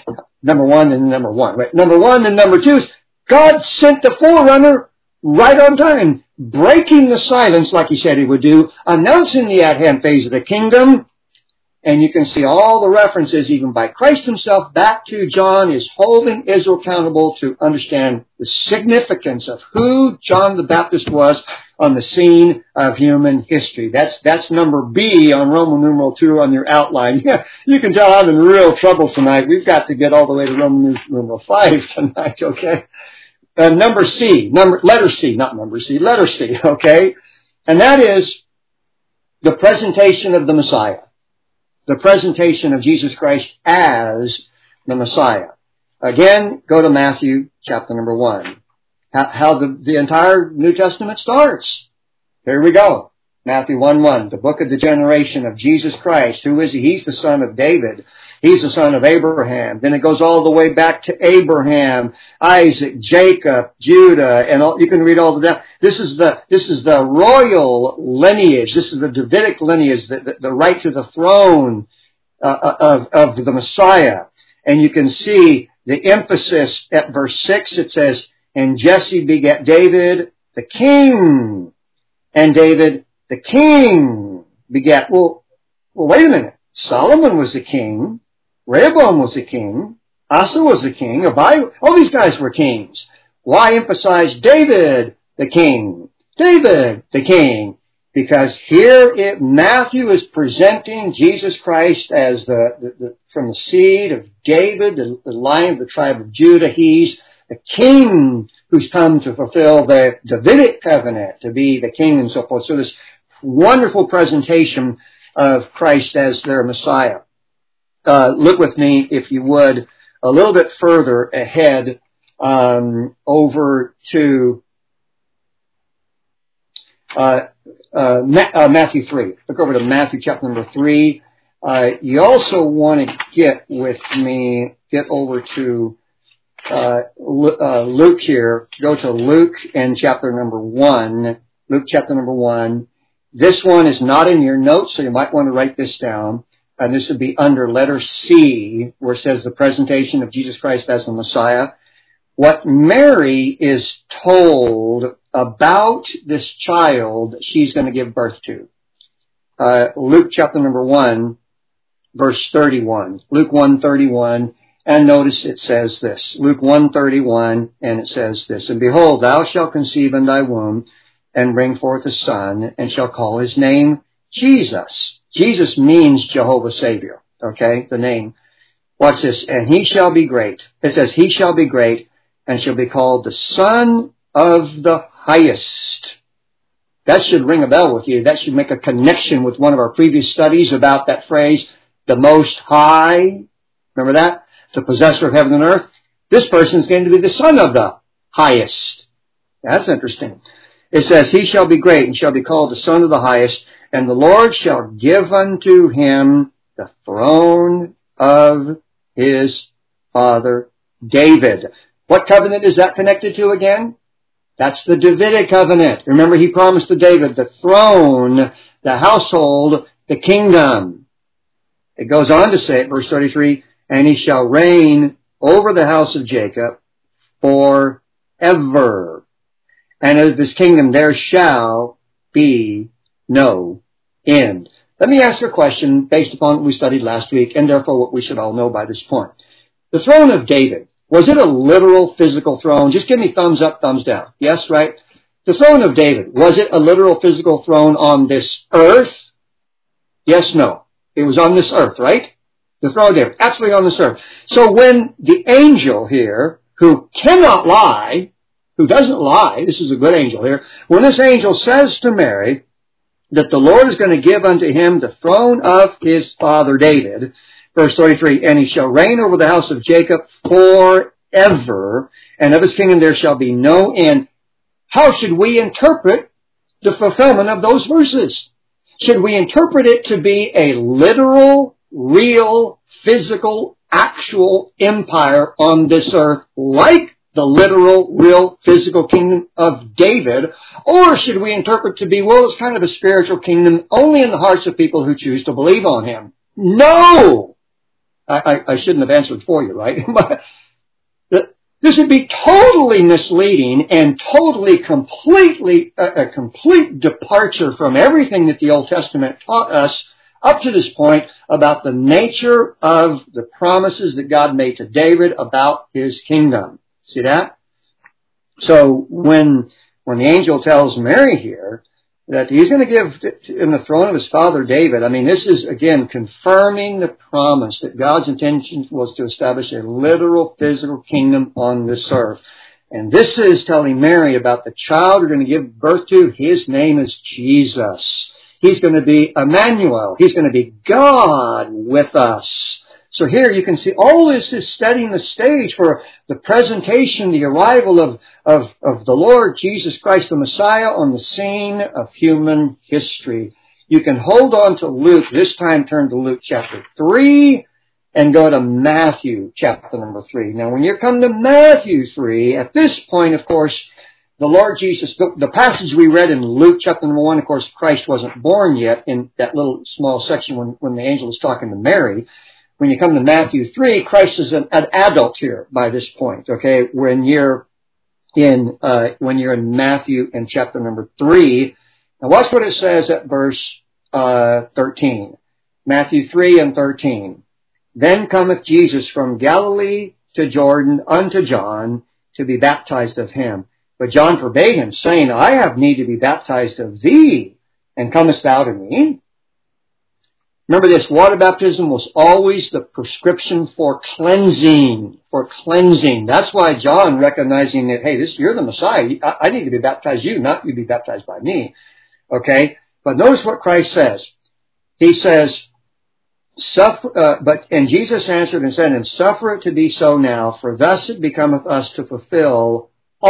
is God sent the forerunner right on time, breaking the silence like he said he would do, announcing the at-hand phase of the kingdom. And you can see all the references, even by Christ himself, back to John, is holding Israel accountable to understand the significance of who John the Baptist was on the scene of human history. That's number B on Roman numeral 2 on your outline. Yeah, you can tell I'm in real trouble tonight. We've got to get all the way to Roman numeral 5 tonight, okay? letter C, okay? And that is the presentation of the Messiah. The presentation of Jesus Christ as the Messiah. Again, go to Matthew chapter number 1. How the entire New Testament starts. Here we go. Matthew 1:1, the book of the generation of Jesus Christ. Who is he? He's the son of David. He's the son of Abraham. Then it goes all the way back to Abraham, Isaac, Jacob, Judah, and all, you can read all of that. This is the royal lineage. This is the Davidic lineage, the right to the throne of the Messiah. And you can see the emphasis at verse 6. It says, and Jesse begat David, the king, and David the king begat. Well, wait a minute. Solomon was the king. Rehoboam was the king. Asa was the king. All these guys were kings. Why emphasize David the king? David the king. Because here Matthew is presenting Jesus Christ as from the seed of David, the lion of the tribe of Judah. He's the king who's come to fulfill the Davidic covenant, to be the king and so forth. So this wonderful presentation of Christ as their Messiah. Look with me, if you would, a little bit further ahead, over to Matthew 3. Look over to Matthew chapter number 3. You also want to get over to Luke here. Go to Luke and chapter number 1. Luke chapter number 1. This one is not in your notes, so you might want to write this down. And this would be under letter C, where it says the presentation of Jesus Christ as the Messiah. What Mary is told about this child she's going to give birth to. Luke chapter number 1, verse 31. Luke 1:31. And notice it says this. Luke 1:31, and it says this. And behold, thou shalt conceive in thy womb, and bring forth a son, and shall call his name Jesus. Jesus means Jehovah Savior. Okay, the name. Watch this. And he shall be great. It says, he shall be great, and shall be called the Son of the Highest. That should ring a bell with you. That should make a connection with one of our previous studies about that phrase, the Most High. Remember that? The possessor of heaven and earth. This person is going to be the Son of the Highest. That's interesting. It says, he shall be great and shall be called the Son of the Highest, and the Lord shall give unto him the throne of his father David. What covenant is that connected to again? That's the Davidic covenant. Remember, he promised to David the throne, the household, the kingdom. It goes on to say, verse 33, and he shall reign over the house of Jacob forever. And of his kingdom there shall be no end. Let me ask you a question based upon what we studied last week, and therefore what we should all know by this point. The throne of David, was it a literal physical throne? Just give me thumbs up, thumbs down. Yes, right? The throne of David, was it a literal physical throne on this earth? Yes, no. It was on this earth, right? The throne of David, absolutely on this earth. So when the angel here, who cannot lie, who doesn't lie, this is a good angel here, when this angel says to Mary that the Lord is going to give unto him the throne of his father David, verse 33, and he shall reign over the house of Jacob forever, and of his kingdom there shall be no end. How should we interpret the fulfillment of those verses? Should we interpret it to be a literal, real, physical, actual empire on this earth like the literal, real, physical kingdom of David? Or should we interpret to be, well, it's kind of a spiritual kingdom only in the hearts of people who choose to believe on him? No! I shouldn't have answered for you, right? But this would be totally misleading and completely a complete departure from everything that the Old Testament taught us up to this point about the nature of the promises that God made to David about his kingdom. See that? So when the angel tells Mary here that he's going to give him the throne of his father David, I mean, this is, again, confirming the promise that God's intention was to establish a literal physical kingdom on this earth. And this is telling Mary about the child we're going to give birth to. His name is Jesus. He's going to be Emmanuel. He's going to be God with us. So here you can see all this is setting the stage for the presentation, the arrival of the Lord Jesus Christ, the Messiah, on the scene of human history. You can hold on to Luke. This time turn to Luke chapter 3 and go to Matthew chapter number 3. Now when you come to Matthew 3, at this point, of course, the Lord Jesus, the passage we read in Luke chapter number 1, of course, Christ wasn't born yet in that little small section when the angel was talking to Mary. When you come to Matthew 3, Christ is an adult here by this point, okay? When you're in Matthew in chapter number 3, now watch what it says at verse 13. Matthew 3 and 13. Then cometh Jesus from Galilee to Jordan unto John to be baptized of him. But John forbade him, saying, I have need to be baptized of thee, and comest thou to me? Remember this, water baptism was always the prescription for cleansing. That's why John, recognizing that, hey, you're the Messiah, I need to be baptized you, not you be baptized by me. Okay? But notice what Christ says. He says, and Jesus answered and said, and suffer it to be so now, for thus it becometh us to fulfill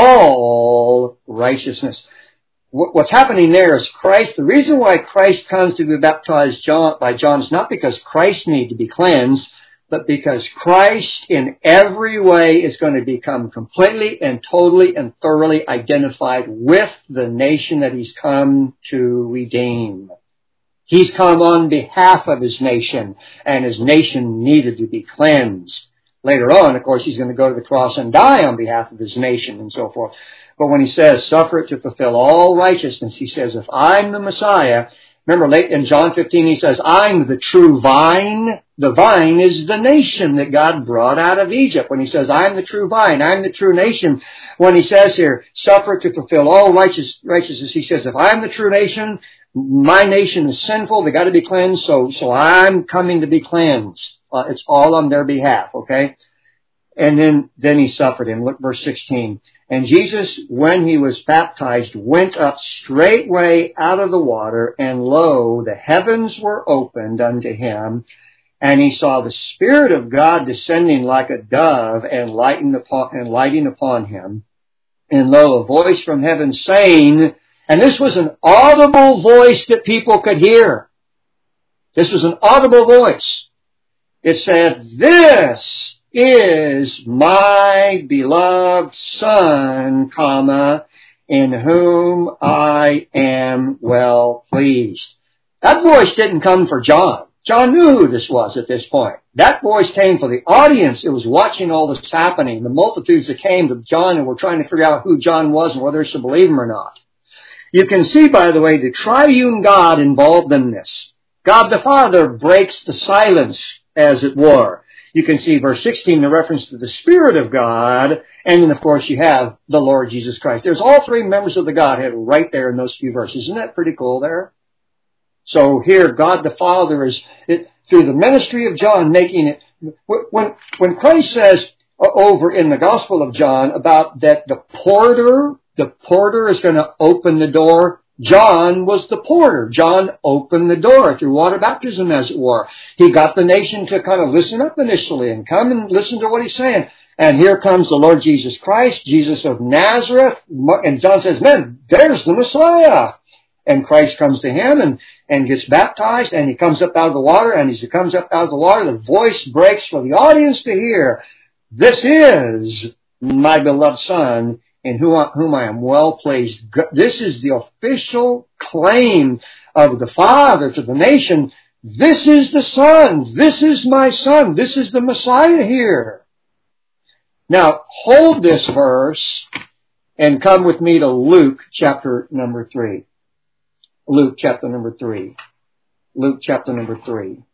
all righteousness. What's happening there is Christ, the reason why Christ comes to be baptized by John is not because Christ needs to be cleansed, but because Christ in every way is going to become completely and totally and thoroughly identified with the nation that he's come to redeem. He's come on behalf of his nation, and his nation needed to be cleansed. Later on, of course, he's going to go to the cross and die on behalf of his nation and so forth. But when he says, suffer it to fulfill all righteousness, he says, if I'm the Messiah, remember late in John 15, he says, I'm the true vine. The vine is the nation that God brought out of Egypt. When he says, I'm the true vine, I'm the true nation. When he says here, suffer it to fulfill all righteousness, he says, if I'm the true nation, my nation is sinful, they got to be cleansed, so I'm coming to be cleansed. It's all on their behalf, okay? And then he suffered him. Look, verse 16. And Jesus, when he was baptized, went up straightway out of the water, and lo, the heavens were opened unto him, and he saw the Spirit of God descending like a dove and lighting upon him. And lo, a voice from heaven saying, and this was an audible voice that people could hear. This was an audible voice. It said, this is my beloved Son, in whom I am well pleased. That voice didn't come for John. John knew who this was at this point. That voice came for the audience that was watching all this happening, the multitudes that came to John and were trying to figure out who John was and whether they should believe him or not. You can see, by the way, the triune God involved in this. God the Father breaks the silence, as it were. You can see verse 16, the reference to the Spirit of God, and then of course you have the Lord Jesus Christ. There's all three members of the Godhead right there in those few verses. Isn't that pretty cool there? So here, God the Father is, through the ministry of John, making it, when Christ says over in the Gospel of John about that the porter is going to open the door, John was the porter. John opened the door through water baptism, as it were. He got the nation to kind of listen up initially and come and listen to what he's saying. And here comes the Lord Jesus Christ, Jesus of Nazareth. And John says, man, there's the Messiah. And Christ comes to him and gets baptized, and he comes up out of the water. And as he comes up out of the water, the voice breaks for the audience to hear. This is my beloved Son, in whom I am well pleased. This is the official claim of the Father to the nation. This is the Son. This is my Son. This is the Messiah here. Now, hold this verse and come with me to Luke chapter number 3. Luke chapter number 3. Luke chapter number 3.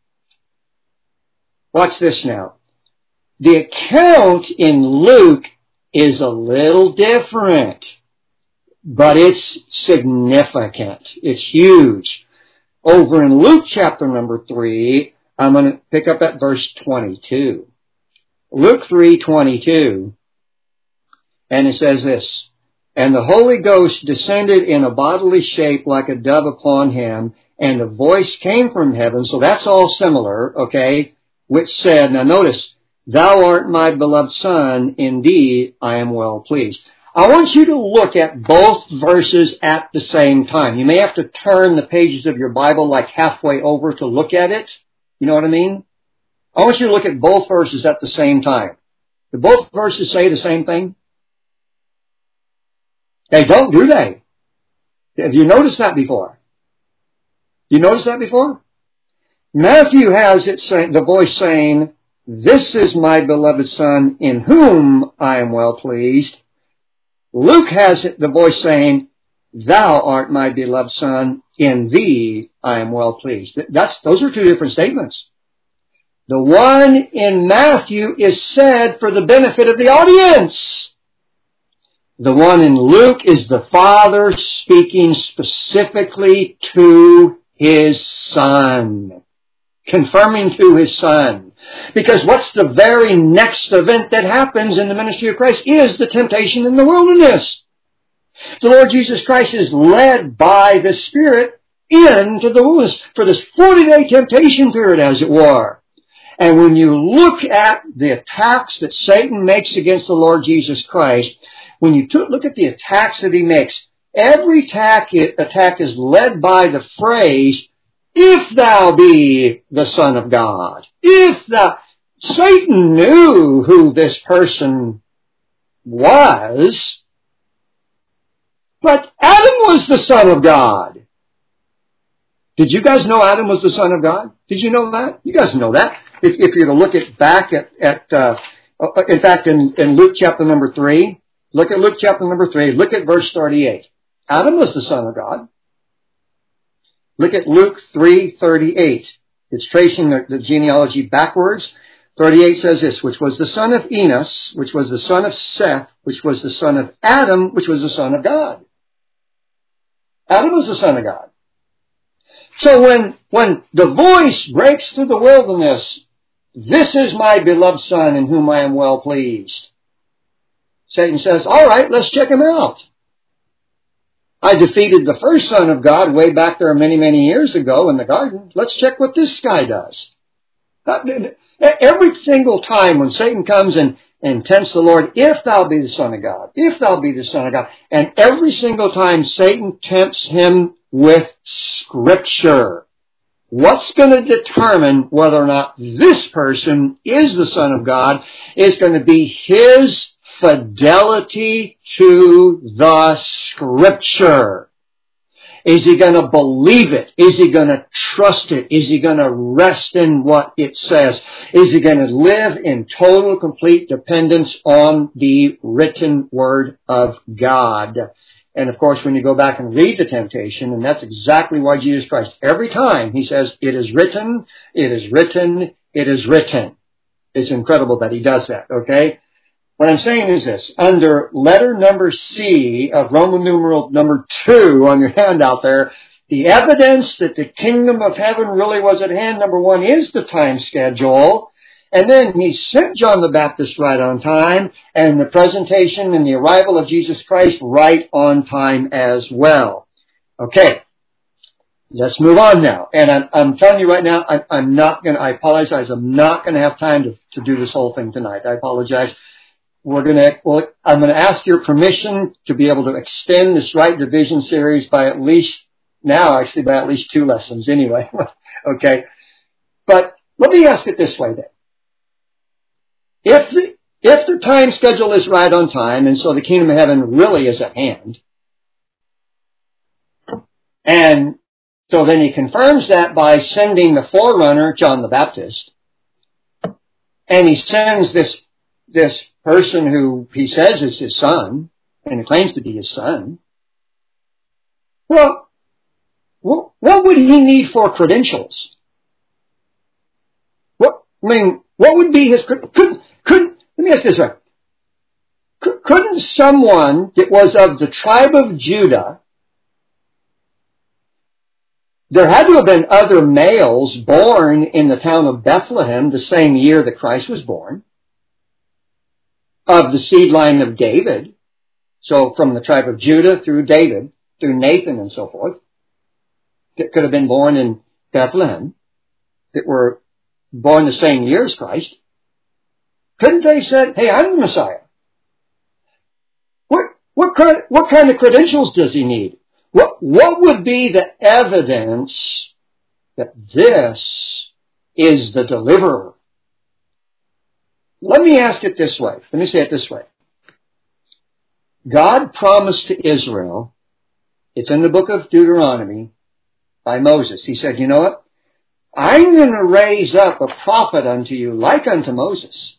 Watch this now. The account in Luke is a little different, but it's significant. It's huge. Over in Luke chapter number 3, I'm going to pick up at verse 22. Luke 3:22. And it says this, and the Holy Ghost descended in a bodily shape like a dove upon him, and a voice came from heaven. So that's all similar, okay, which said, now notice, thou art my beloved Son, indeed I am well pleased. I want you to look at both verses at the same time. You may have to turn the pages of your Bible like halfway over to look at it. You know what I mean? I want you to look at both verses at the same time. Do both verses say the same thing? They don't, do they? Have you noticed that before? You noticed that before? Matthew has it saying, the voice saying, this is my beloved Son in whom I am well pleased. Luke has it, the voice saying, thou art my beloved Son, in thee I am well pleased. Those are two different statements. The one in Matthew is said for the benefit of the audience. The one in Luke is the Father speaking specifically to his Son, confirming to his Son. Because what's the very next event that happens in the ministry of Christ is the temptation in the wilderness. The Lord Jesus Christ is led by the Spirit into the wilderness for this 40-day temptation period, as it were. And when you look at the attacks that Satan makes against the Lord Jesus Christ, when you look at the attacks that he makes, every attack is led by the phrase, if thou be the Son of God. Satan knew who this person was, but Adam was the Son of God. Did you guys know Adam was the Son of God? Did you know that? You guys know that. If you're to look back at in fact, in Luke chapter number 3, look at Luke chapter number 3, look at verse 38. Adam was the Son of God. Look at Luke 3:38. It's tracing the genealogy backwards. 38 says this, which was the son of Enos, which was the son of Seth, which was the son of Adam, which was the son of God. Adam was the Son of God. So when the voice breaks through the wilderness, this is my beloved Son in whom I am well pleased. Satan says, all right, let's check him out. I defeated the first Son of God way back there many, many years ago in the garden. Let's check what this guy does. Every single time when Satan comes and tempts the Lord, if thou be the Son of God, if thou be the Son of God, and every single time Satan tempts him with Scripture. What's going to determine whether or not this person is the Son of God is going to be his fidelity to the Scripture. Is he going to believe it? Is he going to trust it? Is he going to rest in what it says? Is he going to live in total, complete dependence on the written Word of God? And of course, when you go back and read the temptation, and that's exactly why Jesus Christ, every time he says, it is written, it is written, it is written. It's incredible that he does that, okay? What I'm saying is this, under letter number C of Roman numeral number 2 on your handout there, the evidence that the kingdom of heaven really was at hand, number 1, is the time schedule. And then he sent John the Baptist right on time, and the presentation and the arrival of Jesus Christ right on time as well. Okay, let's move on now. And I'm telling you right now, I apologize, I'm not going to have time to do this whole thing tonight. I apologize. I'm going to ask your permission to be able to extend this Right Division series by at least 2 lessons anyway. Okay. But let me ask it this way then. If the time schedule is right on time, and so the kingdom of heaven really is at hand, and so then he confirms that by sending the forerunner, John the Baptist, and he sends this person who he says is his son, and he claims to be his son. Well, what would he need for credentials? What would be his let me ask this right. Couldn't someone that was of the tribe of Judah, there had to have been other males born in the town of Bethlehem the same year that Christ was born, of the seed line of David. So from the tribe of Judah through David, through Nathan and so forth, that could have been born in Bethlehem, that were born the same year as Christ, couldn't they have said, hey, I'm the Messiah? What kind of credentials does he need? What would be the evidence that this is the deliverer? Let me ask it this way. Let me say it this way. God promised to Israel, it's in the book of Deuteronomy by Moses. He said, you know what? I'm going to raise up a prophet unto you like unto Moses.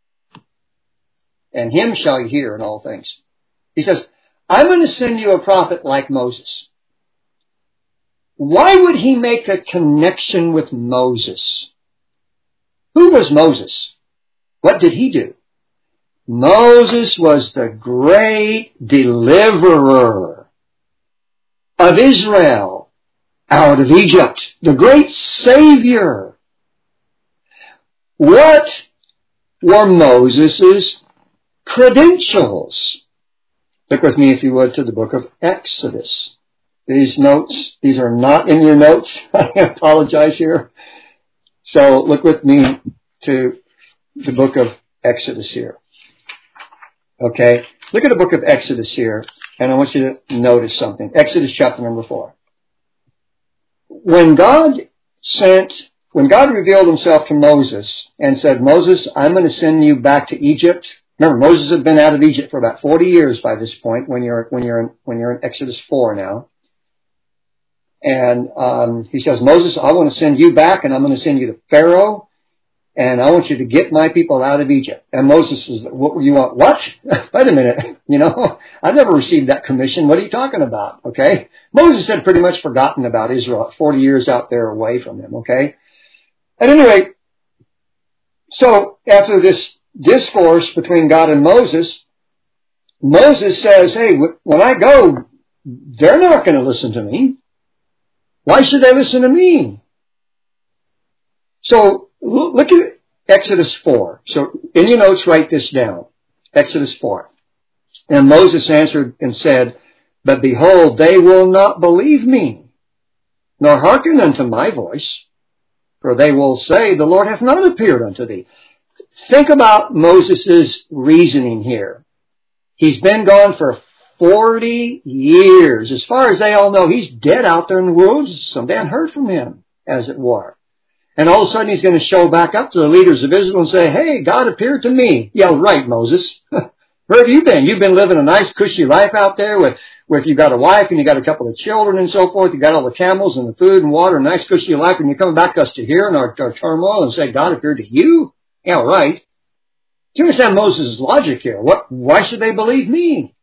And him shall you hear in all things. He says, I'm going to send you a prophet like Moses. Why would he make a connection with Moses? Who was Moses? What did he do? Moses was the great deliverer of Israel out of Egypt. The great Savior. What were Moses' credentials? Look with me, if you would, to the book of Exodus. These are not in your notes. I apologize here. So look with me to the book of Exodus here. Okay? Look at the book of Exodus here, and I want you to notice something. Exodus chapter number 4. When God revealed himself to Moses and said, Moses, I'm going to send you back to Egypt. Remember, Moses had been out of Egypt for about 40 years by this point when you're in Exodus 4 now. And he says, Moses, I want to send you back, and I'm going to send you to Pharaoh, and I want you to get my people out of Egypt. And Moses says, what you want? What? Wait a minute. I've never received that commission. What are you talking about? Okay. Moses had pretty much forgotten about Israel, 40 years out there away from him. Okay. At any rate, so after this discourse between God and Moses says, hey, when I go, they're not going to listen to me. Why should they listen to me? So look at Exodus 4. So in your notes, write this down. Exodus 4. And Moses answered and said, but behold, they will not believe me, nor hearken unto my voice, for they will say, the Lord hath not appeared unto thee. Think about Moses' reasoning here. He's been gone for 40 years. As far as they all know, he's dead out there in the woods. Somebody hadn't heard from him, as it were. And all of a sudden he's going to show back up to the leaders of Israel and say, hey, God appeared to me. Yeah, right, Moses. Where have you been? You've been living a nice cushy life out there with you got a wife and you got a couple of children and so forth. You got all the camels and the food and water, a nice cushy life, and you're coming back to us to here in our turmoil and say, God appeared to you? Yeah, right. Do you understand Moses' logic here? Why should they believe me?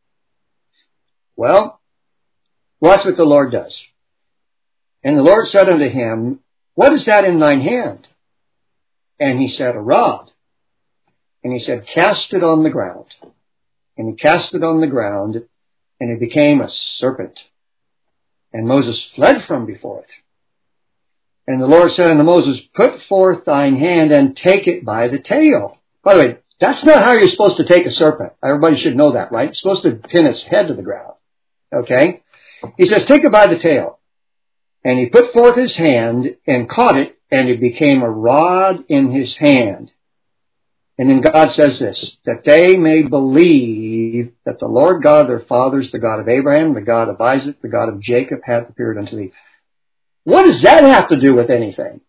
Well, watch what the Lord does. And the Lord said unto him, what is that in thine hand? And he said, a rod. And he said, cast it on the ground. And he cast it on the ground, and it became a serpent. And Moses fled from before it. And the Lord said unto Moses, put forth thine hand and take it by the tail. By the way, that's not how you're supposed to take a serpent. Everybody should know that, right? You're supposed to pin its head to the ground. Okay? He says, take it by the tail. And he put forth his hand and caught it, and it became a rod in his hand. And then God says this, that they may believe that the Lord God of their fathers, the God of Abraham, the God of Isaac, the God of Jacob, hath appeared unto thee. What does that have to do with anything?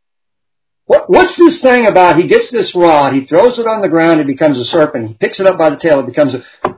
What's this thing about he gets this rod, he throws it on the ground, it becomes a serpent, he picks it up by the tail, it becomes a...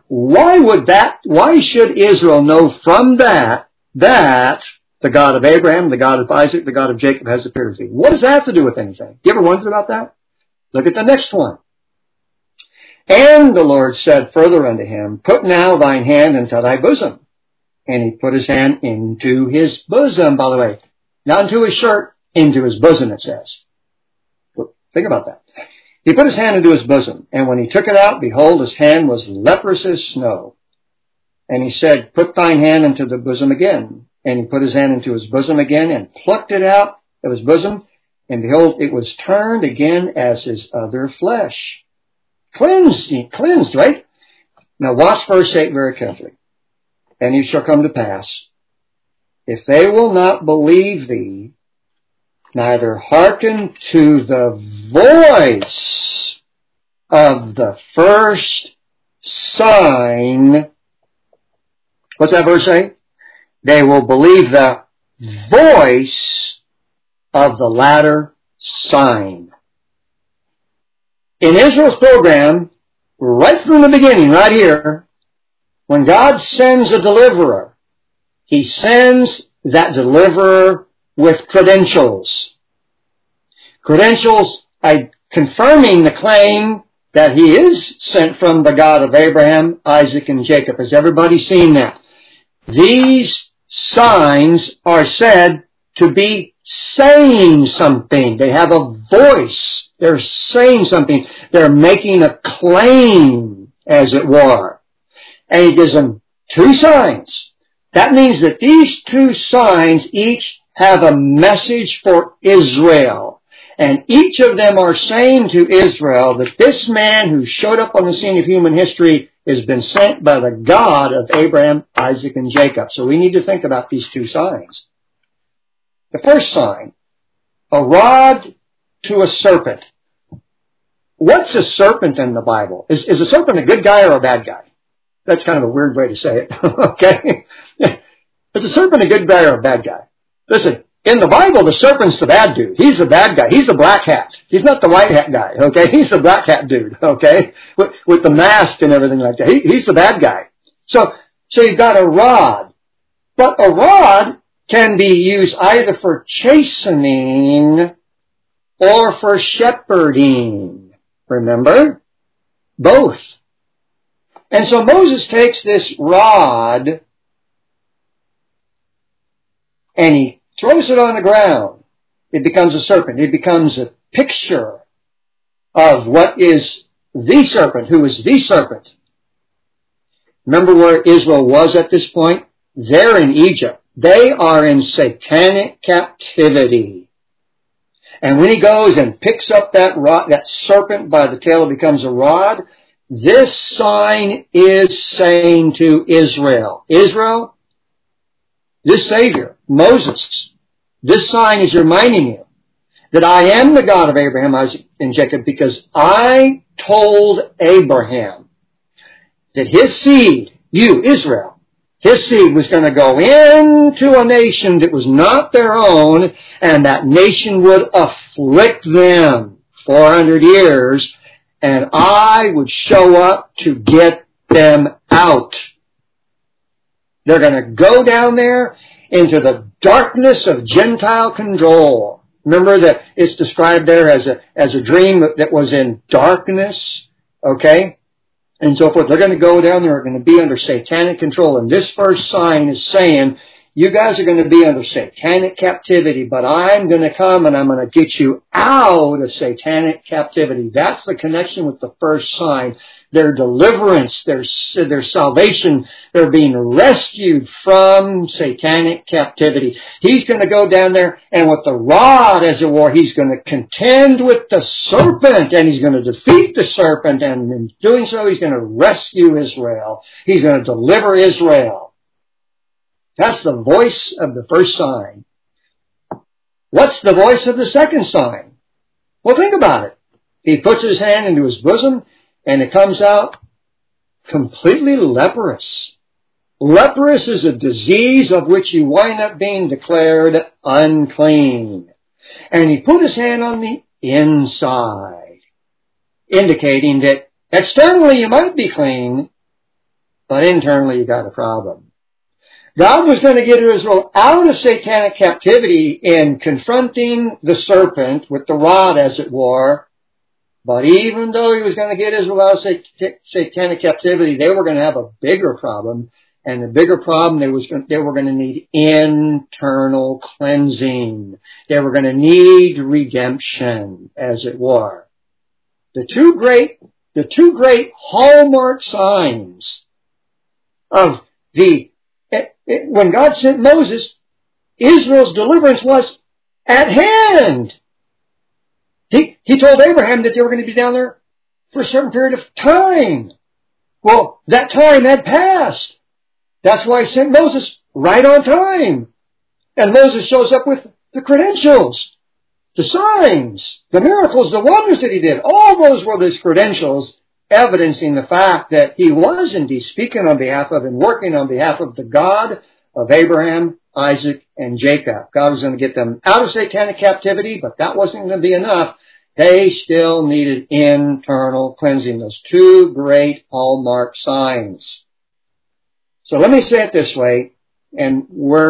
Why should Israel know from that the God of Abraham, the God of Isaac, the God of Jacob has appeared to thee? What does that have to do with anything? You ever wondered about that? Look at the next one. And the Lord said further unto him, put now thine hand into thy bosom. And he put his hand into his bosom, by the way. Not into his shirt, into his bosom, it says. Think about that. He put his hand into his bosom, and when he took it out, behold, his hand was leprous as snow. And he said, put thine hand into the bosom again. And he put his hand into his bosom again, and plucked it out of his bosom, and behold, it was turned again as his other flesh. Cleansed, right? Now watch verse 8 very carefully. And it shall come to pass, if they will not believe thee, neither hearken to the voice of the first sign. What's that verse say? They will believe the voice of the latter sign. In Israel's program, right from the beginning, right here, when God sends a deliverer, He sends that deliverer with credentials. Credentials confirming the claim that He is sent from the God of Abraham, Isaac, and Jacob. Has everybody seen that? These signs are said to be saying something. They have a voice. They're saying something. They're making a claim, as it were. And He gives them two signs. That means that these two signs each have a message for Israel. And each of them are saying to Israel that this man who showed up on the scene of human history has been sent by the God of Abraham, Isaac, and Jacob. So we need to think about these two signs. The first sign, a rod to a serpent. What's a serpent in the Bible? Is a serpent a good guy or a bad guy? That's kind of a weird way to say it, okay? Is a serpent a good guy or a bad guy? Listen, in the Bible, the serpent's the bad dude. He's the bad guy. He's the black hat. He's not the white hat guy, okay? He's the black hat dude, okay? With the mask and everything like that. He's the bad guy. So you've got a rod. But a rod can be used either for chastening or for shepherding. Remember? Both. And so Moses takes this rod and he throws it on the ground. It becomes a serpent. It becomes a picture of what is the serpent, who is the serpent. Remember where Israel was at this point? They're in Egypt. They are in satanic captivity. And when he goes and picks up that rod, that serpent by the tail, it becomes a rod. This sign is saying to Israel, Israel, this Savior, Moses, this sign is reminding you that I am the God of Abraham, Isaac, and Jacob, because I told Abraham that his seed, you, Israel, his seed was going to go into a nation that was not their own, and that nation would afflict them 400 years, and I would show up to get them out. They're going to go down there into the darkness of Gentile control. Remember that it's described there as a dream that was in darkness, okay? And so forth. They're going to go down there, they're going to be under satanic control. And this first sign is saying, you guys are going to be under satanic captivity, but I'm going to come and I'm going to get you out of satanic captivity. That's the connection with the first sign. Their deliverance, their salvation, they're being rescued from satanic captivity. He's going to go down there, and with the rod, as it were, he's going to contend with the serpent, and he's going to defeat the serpent, and in doing so, he's going to rescue Israel. He's going to deliver Israel. That's the voice of the first sign. What's the voice of the second sign? Well, think about it. He puts his hand into his bosom, and it comes out completely leprous. Leprous is a disease of which you wind up being declared unclean. And he put his hand on the inside, indicating that externally you might be clean, but internally you got a problem. God was going to get Israel out of satanic captivity in confronting the serpent with the rod, as it were. But even though he was going to get Israel out of satanic captivity, they were going to have a bigger problem. And the bigger problem, they were going to need internal cleansing. They were going to need redemption, as it were. The two great hallmark signs of when God sent Moses, Israel's deliverance was at hand. He told Abraham that they were going to be down there for a certain period of time. Well, that time had passed. That's why he sent Moses right on time. And Moses shows up with the credentials, the signs, the miracles, the wonders that he did. All those were his credentials, evidencing the fact that he was indeed speaking on behalf of and working on behalf of the God of Abraham, Isaac, and Jacob. God was going to get them out of satanic captivity, but that wasn't going to be enough. They still needed internal cleansing, those two great hallmark signs. So let me say it this way, and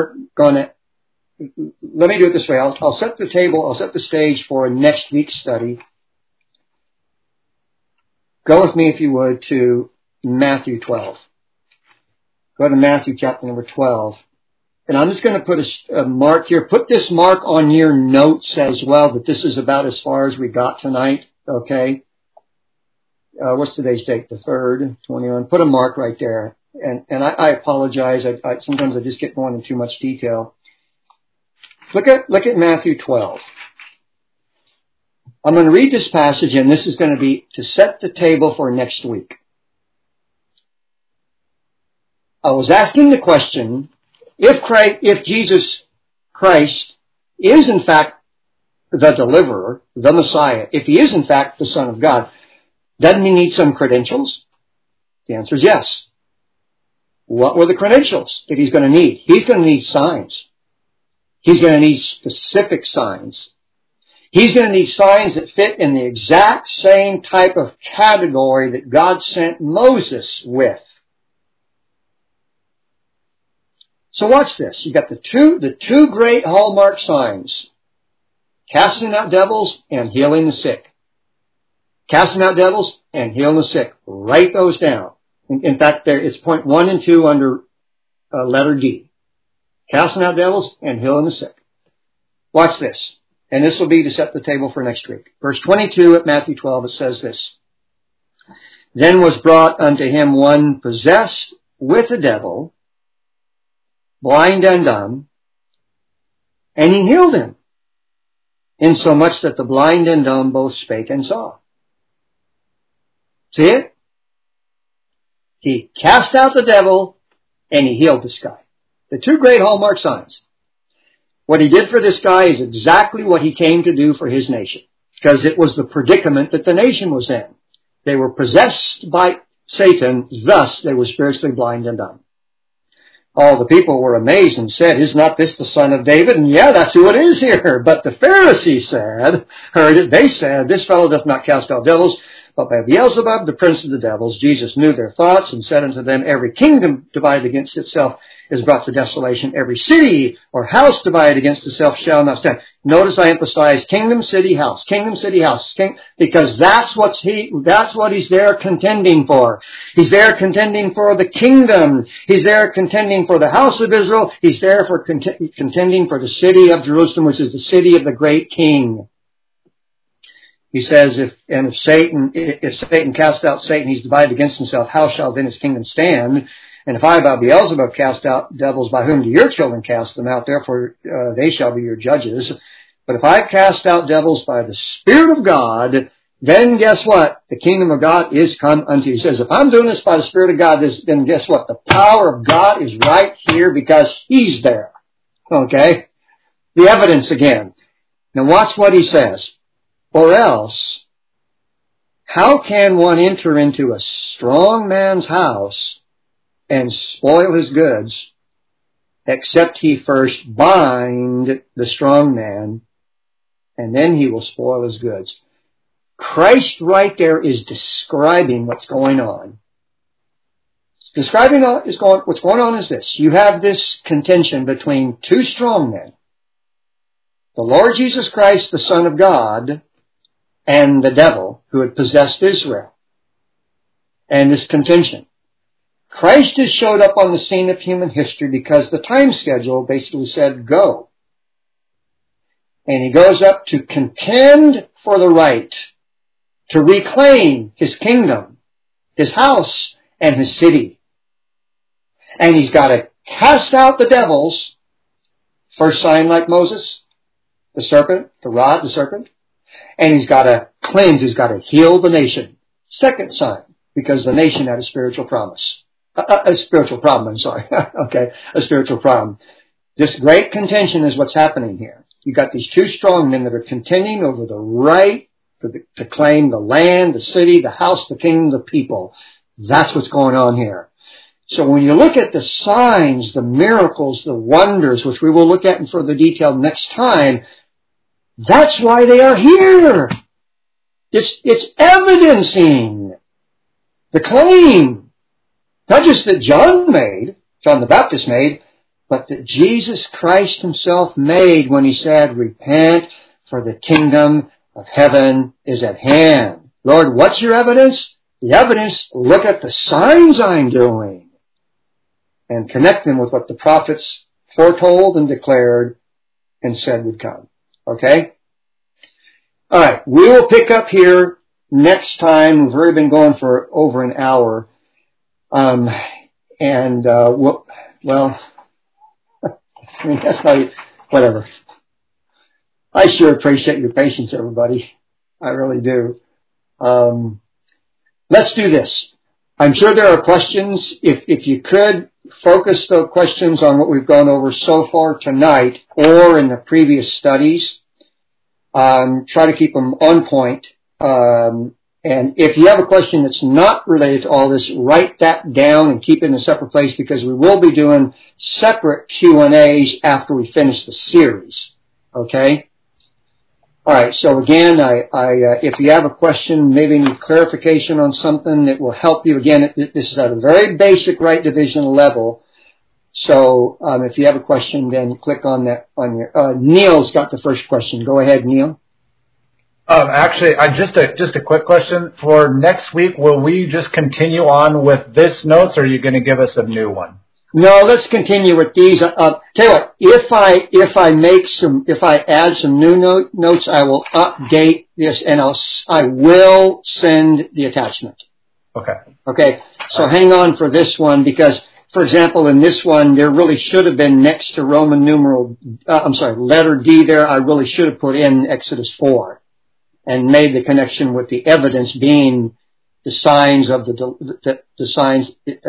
let me do it this way. I'll set the table, I'll set the stage for next week's study. Go with me, if you would, to Matthew 12. Go to Matthew chapter number 12. And I'm just going to put a mark here. Put this mark on your notes as well, that this is about as far as we got tonight. Okay? What's today's date? The 3rd, 21. Put a mark right there. And I apologize. Sometimes I just get going in too much detail. Look at Matthew 12. I'm going to read this passage, and this is going to be to set the table for next week. I was asking the question, if Jesus Christ is in fact the deliverer, the Messiah, if he is in fact the Son of God, doesn't he need some credentials? The answer is yes. What were the credentials that he's going to need? He's going to need signs. He's going to need specific signs. He's going to need signs that fit in the exact same type of category that God sent Moses with. So watch this. You got the two great hallmark signs. Casting out devils and healing the sick. Casting out devils and healing the sick. Write those down. In fact, it's point 1 and 2 under letter D. Casting out devils and healing the sick. Watch this. And this will be to set the table for next week. Verse 22 at Matthew 12, it says this. Then was brought unto him one possessed with a devil, blind and dumb, and he healed him, insomuch that the blind and dumb both spake and saw. See it? He cast out the devil, and he healed this guy. The two great hallmark signs. What he did for this guy is exactly what he came to do for his nation, because it was the predicament that the nation was in. They were possessed by Satan, thus they were spiritually blind and dumb. All the people were amazed and said, is not this the son of David? And yeah, that's who it is here. But the Pharisees heard it. They said, this fellow doth not cast out devils, but by Beelzebub, the prince of the devils. Jesus knew their thoughts and said unto them, every kingdom divided against itself is brought to desolation. Every city or house divided against itself shall not stand. Notice I emphasize kingdom, city, house. Kingdom, city, house. Because that's what he's there contending for. He's there contending for the kingdom. He's there contending for the house of Israel. He's there for contending for the city of Jerusalem, which is the city of the great king. He says, if Satan cast out Satan, he's divided against himself. How shall then his kingdom stand? And if I by Beelzebub cast out devils, by whom do your children cast them out? Therefore they shall be your judges. But if I cast out devils by the Spirit of God, then guess what? The kingdom of God is come unto you. He says, if I'm doing this by the Spirit of God, then guess what? The power of God is right here because he's there. Okay? The evidence again. Now watch what he says. Or else, how can one enter into a strong man's house and spoil his goods, except he first bind the strong man, and then he will spoil his goods? Christ right there is describing what's going on. What's going on is this. You have this contention between two strong men. The Lord Jesus Christ, the Son of God, and the devil who had possessed Israel. And this contention. Christ has showed up on the scene of human history because the time schedule basically said go. And he goes up to contend for the right to reclaim his kingdom, his house, and his city. And he's got to cast out the devils. First sign like Moses, the serpent, the rod, the serpent. And he's got to cleanse, he's got to heal the nation. Second sign, because the nation had a spiritual promise. A spiritual problem, I'm sorry. Okay, a spiritual problem. This great contention is what's happening here. You've got these two strong men that are contending over the right to claim the land, the city, the house, the kingdom, the people. That's what's going on here. So when you look at the signs, the miracles, the wonders, which we will look at in further detail next time, that's why they are here. It's evidencing the claim. Not just that John the Baptist made, but that Jesus Christ himself made when he said, repent, for the kingdom of heaven is at hand. Lord, what's your evidence? The evidence, look at the signs I'm doing. And connect them with what the prophets foretold and declared and said would come. Okay? Alright, we will pick up here next time. We've already been going for over an hour. Well, I mean, that's not, whatever. I sure appreciate your patience, everybody. I really do. Let's do this. I'm sure there are questions. If you could focus the questions on what we've gone over so far tonight or in the previous studies, try to keep them on point. And if you have a question that's not related to all this, write that down and keep it in a separate place because we will be doing separate Q&As after we finish the series. Okay? Alright, so again, if you have a question, maybe need clarification on something that will help you, again, this is at a very basic right division level. So, if you have a question, then click on that on your, Neil's got the first question. Go ahead, Neil. Actually, just a quick question. For next week, will we just continue on with this notes, or are you going to give us a new one? No, let's continue with these. Tell you what, if I add some new notes, I will update this and I will send the attachment. Okay. Okay. So hang on for this one because, for example, in this one, there really should have been next to Roman numeral, letter D there, I really should have put in Exodus 4. And made the connection with the evidence being the signs of the signs,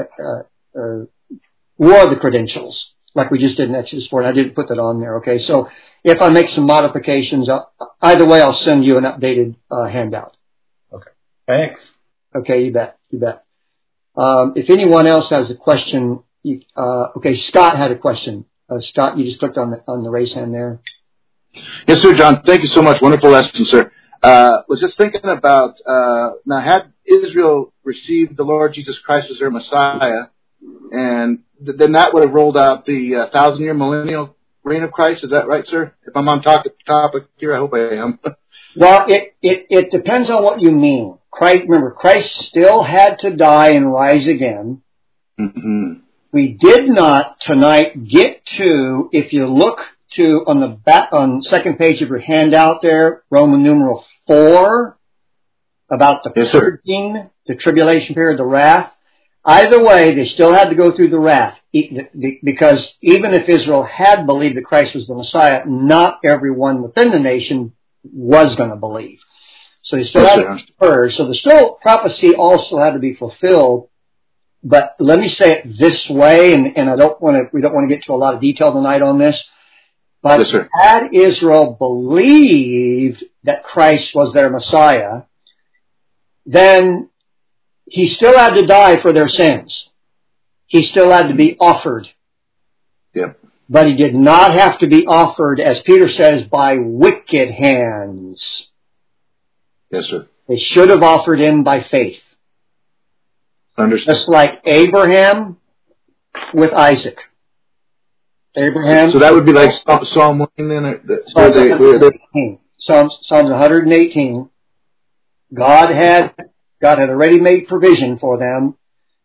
or the credentials, like we just did in Exodus 4. And I didn't put that on there. Okay, so if I make some modifications, either way, I'll send you an updated handout. Okay, thanks. Okay, you bet. If anyone else has a question, okay, Scott had a question. Scott, you just clicked on the raise hand there. Yes, sir, John. Thank you so much. Wonderful lesson, sir. Was just thinking about, now had Israel received the Lord Jesus Christ as their Messiah, and then that would have rolled out the 1,000-year millennial reign of Christ. Is that right, sir? If I'm on topic here, I hope I am. Well, it depends on what you mean. Remember, Christ still had to die and rise again. Mm-hmm. We did not tonight get to, if you look to on the second page of your handout there, Roman numeral 4, about the purging, the tribulation period, the wrath. Either way, they still had to go through the wrath, because even if Israel had believed that Christ was the Messiah, not everyone within the nation was going to believe. So they still had to purge. So the prophecy also had to be fulfilled. But let me say it this way, and we don't want to get to a lot of detail tonight on this. But had Israel believed that Christ was their Messiah, then he still had to die for their sins. He still had to be offered. Yep. But he did not have to be offered, as Peter says, by wicked hands. Yes, sir. They should have offered him by faith. Understood. Just like Abraham with Isaac. Abraham. So that would be like Psalm 1 then? Psalms 118. God had already made provision for them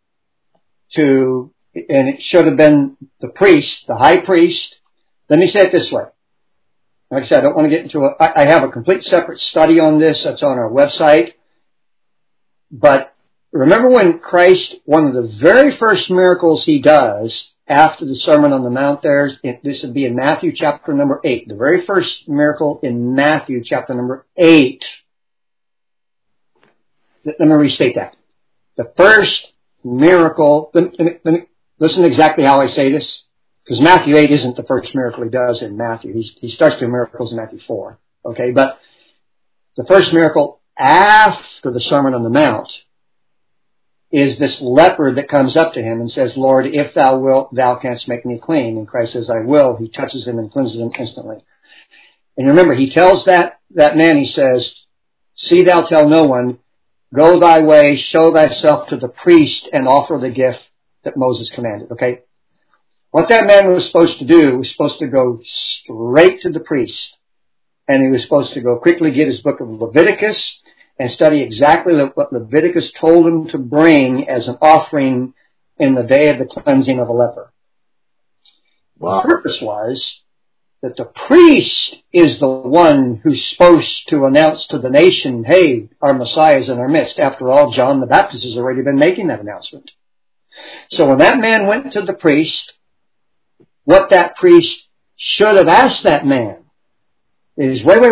and it should have been the priest, the high priest. Let me say it this way. Like I said, I don't want to get into I have a complete separate study on this that's on our website. But remember when Christ, one of the very first miracles he does after the Sermon on the Mount there, this would be in Matthew chapter number 8. The very first miracle in Matthew chapter number 8. Let me restate that. The first miracle, listen exactly how I say this, because Matthew 8 isn't the first miracle he does in Matthew. He starts doing miracles in Matthew 4. Okay, but the first miracle after the Sermon on the Mount is this leper that comes up to him and says, Lord, if thou wilt, thou canst make me clean. And Christ says, I will. He touches him and cleanses him instantly. And remember, he tells that man, he says, see thou tell no one, go thy way, show thyself to the priest, and offer the gift that Moses commanded. Okay? What that man was supposed to do was supposed to go straight to the priest. And he was supposed to go quickly get his book of Leviticus and study exactly what Leviticus told him to bring as an offering in the day of the cleansing of a leper. Wow. The purpose was that the priest is the one who's supposed to announce to the nation, hey, our Messiah is in our midst. After all, John the Baptist has already been making that announcement. So when that man went to the priest, what that priest should have asked that man is, wait.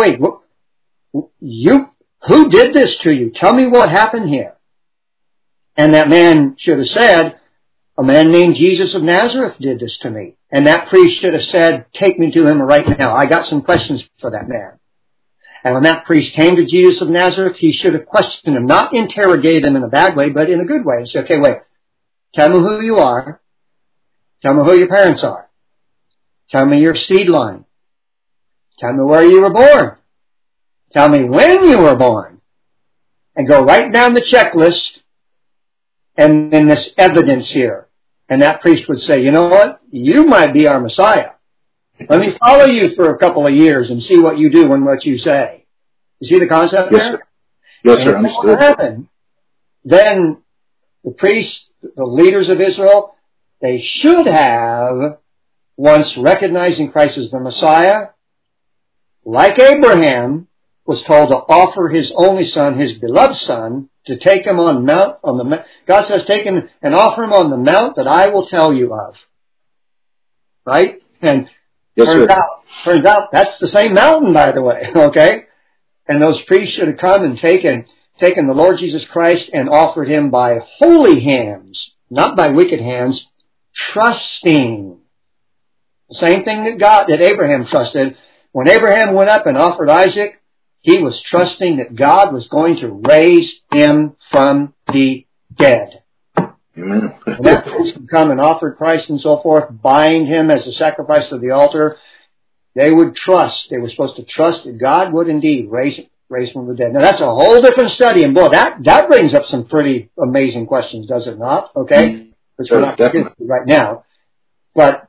Who did this to you? Tell me what happened here. And that man should have said, a man named Jesus of Nazareth did this to me. And that priest should have said, take me to him right now. I got some questions for that man. And when that priest came to Jesus of Nazareth, he should have questioned him, not interrogated him in a bad way, but in a good way. And say, okay, wait, tell me who you are. Tell me who your parents are. Tell me your seed line. Tell me where you were born. Tell me when you were born. And go right down the checklist and then this evidence here. And that priest would say, you know what? You might be our Messiah. Let me follow you for a couple of years and see what you do and what you say. You see the concept Yes, there? sir. Yes, And sir. if that Understood. happened, then the priests, the leaders of Israel, they should have, once recognizing Christ as the Messiah, like Abraham was told to offer his only son, his beloved son, to take him on God says, take him and offer him on the mount that I will tell you of. Right? And Yes, turns out that's the same mountain, by the way. Okay? And those priests should have come and taken the Lord Jesus Christ and offered him by holy hands, not by wicked hands, trusting. The same thing that Abraham trusted. When Abraham went up and offered Isaac, he was trusting that God was going to raise him from the dead. Amen. When that priest would come and offer Christ and so forth, bind him as a sacrifice to the altar, they would trust. They were supposed to trust that God would indeed raise him from the dead. Now that's a whole different study, and boy, that brings up some pretty amazing questions, does it not? Okay, which we're not going to get to right now. But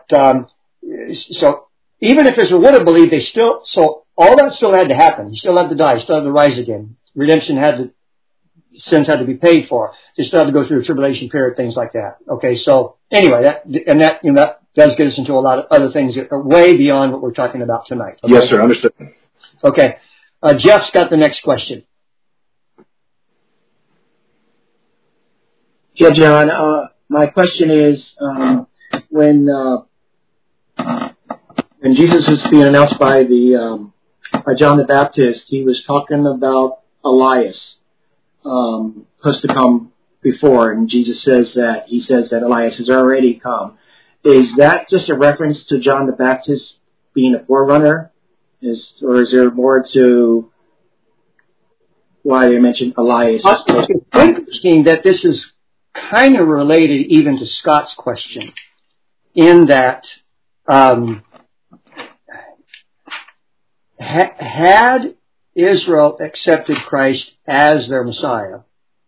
so even if Israel would have believed, all that still had to happen. He still had to die. He still had to rise again. Sins had to be paid for. They still had to go through a tribulation period, things like that. Okay, so anyway, that does get us into a lot of other things that are way beyond what we're talking about tonight. Okay? Yes, sir. Understood. Okay, Jeff's got the next question. Yeah, John. My question is, when Jesus was being announced by John the Baptist, he was talking about Elias supposed to come before, and Jesus says that Elias has already come. Is that just a reference to John the Baptist being a forerunner, or is there more to why they mentioned Elias? It's interesting that this is kind of related even to Scott's question, in that had Israel accepted Christ as their Messiah,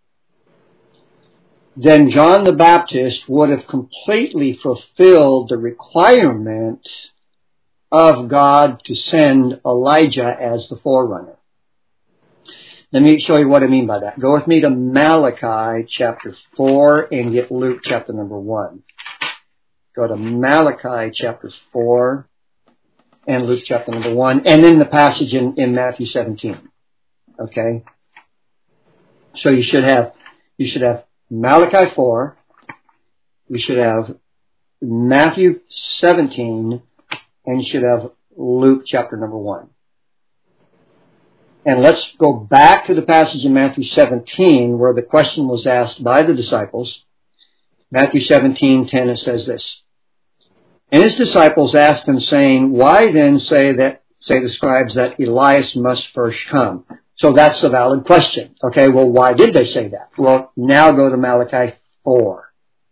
then John the Baptist would have completely fulfilled the requirement of God to send Elijah as the forerunner. Let me show you what I mean by that. Go with me to Malachi chapter 4 and get Luke chapter number 1. Go to Malachi chapter 4 and Luke chapter number 1, and then the passage in Matthew 17. Okay? So you should have Malachi 4, you should have Matthew 17, and you should have Luke chapter number 1. And let's go back to the passage in Matthew 17 where the question was asked by the disciples. Matthew 17:10, it says this. And his disciples asked him, saying, why then say the scribes that Elias must first come? So that's a valid question. Okay, well, why did they say that? Well, now go to Malachi 4.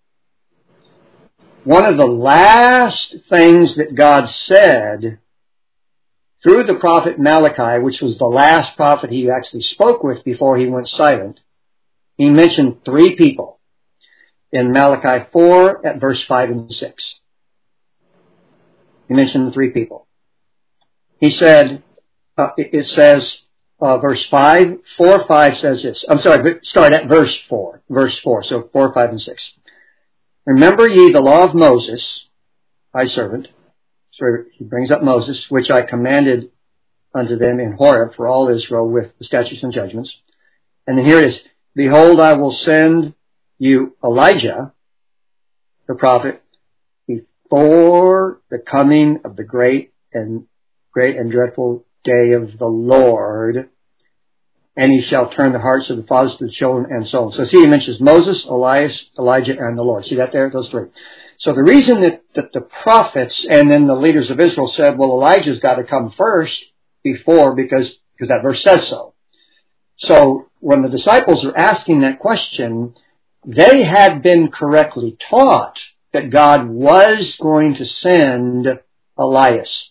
One of the last things that God said through the prophet Malachi, which was the last prophet he actually spoke with before he went silent, he mentioned 3 people in Malachi 4 at verse 5 and 6. He mentioned 3 people. He said, it says, verse 5, 4:5 says this. I'm sorry, start at verse 4. Verse 4, so 4, 5, and 6. Remember ye the law of Moses, thy servant. So he brings up Moses, which I commanded unto them in Horeb for all Israel with the statutes and judgments. And then here it is. Behold, I will send you Elijah, the prophet, before the coming of the great and dreadful day of the Lord. And he shall turn the hearts of the fathers to the children, and so on. So see, he mentions Moses, Elias, Elijah, and the Lord. See that there? Those 3. So the reason that the prophets and then the leaders of Israel said, well, Elijah's got to come first because that verse says so. So when the disciples are asking that question, they had been correctly taught that God was going to send Elias.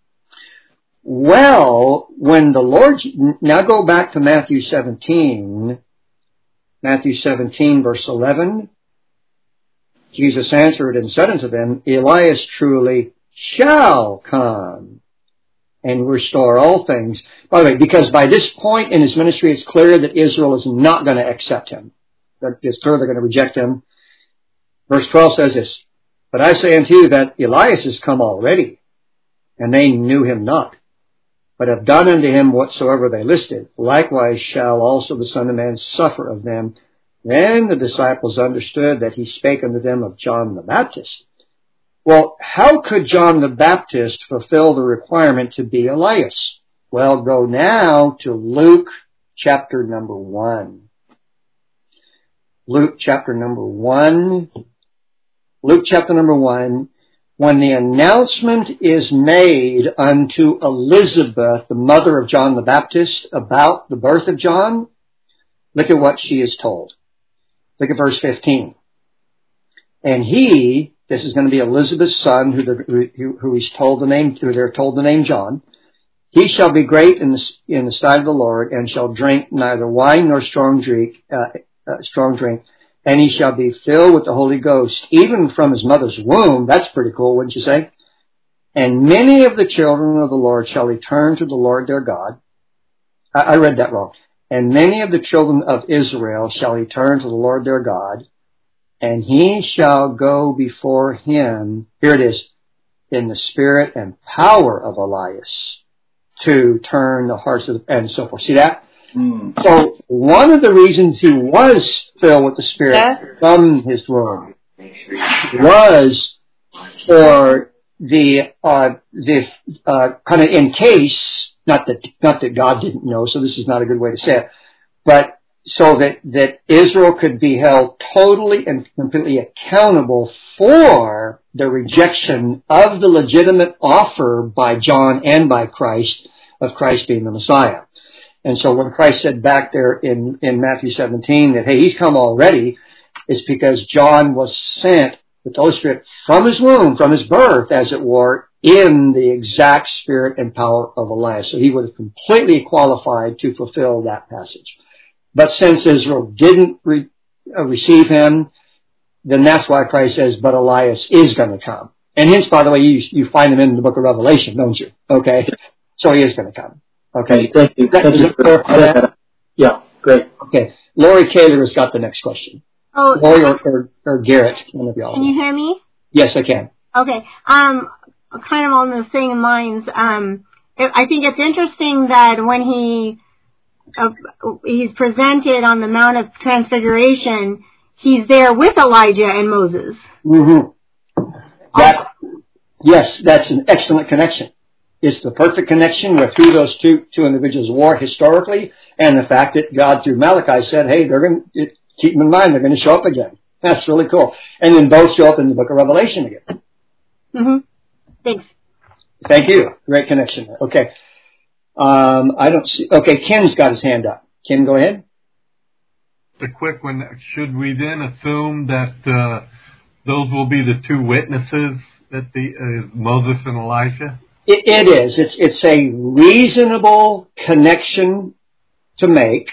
Well, when the Lord, now go back to Matthew 17 verse 11. Jesus answered and said unto them, Elias truly shall come and restore all things. By the way, because by this point in his ministry, it's clear that Israel is not going to accept him. It's clear they're going to reject him. Verse 12 says this, but I say unto you that Elias is come already, and they knew him not, but have done unto him whatsoever they listed. Likewise shall also the Son of Man suffer of them. Then the disciples understood that he spake unto them of John the Baptist. Well, how could John the Baptist fulfill the requirement to be Elias? Well, go now to Luke chapter number 1. Luke chapter number 1. Luke chapter number 1. When the announcement is made unto Elizabeth, the mother of John the Baptist, about the birth of John, look at what she is told. Look at verse 15. And he, this is going to be Elizabeth's son, who they're told the name John. He shall be great in the sight of the Lord, and shall drink neither wine nor strong drink, and he shall be filled with the Holy Ghost, even from his mother's womb. That's pretty cool, wouldn't you say? And many of the children of the Lord shall return to the Lord their God. I read that wrong. And many of the children of Israel shall return to the Lord their God, and he shall go before him, here it is, in the spirit and power of Elias, to turn the hearts of and so forth. See that? So one of the reasons he was filled with the Spirit from his womb was for the kind of in case, not that God didn't know, so this is not a good way to say it, but so that Israel could be held totally and completely accountable for the rejection of the legitimate offer by John and by Christ, of Christ being the Messiah. And so when Christ said back there in Matthew 17 that, hey, he's come already, it's because John was sent with the Holy Spirit from his womb, from his birth, as it were, in the exact spirit and power of Elias. So he would have completely qualified to fulfill that passage. But since Israel didn't receive him, then that's why Christ says, but Elias is going to come. And hence, by the way, you find him in the book of Revelation, don't you? Okay. So he is going to come. Okay. Thank you. Yeah, great. Okay. Lori Kaler has got the next question. Oh, Lori or Garrett, one of y'all. Can you hear me? Yes, I can. Okay. Kind of on the same lines. I think it's interesting that when he's presented on the Mount of Transfiguration, he's there with Elijah and Moses. Mm-hmm. Yes, that's an excellent connection. It's the perfect connection with who those two individuals were historically, and the fact that God through Malachi said, hey, they're going to keep them in mind, they're going to show up again. That's really cool. And then both show up in the book of Revelation again. Mm-hmm. Thanks. Thank you. Great connection there. Okay. I don't see. Okay, Ken's got his hand up. Ken, go ahead. A quick one. Should we then assume that those will be the two witnesses that Moses and Elijah? It is. It's a reasonable connection to make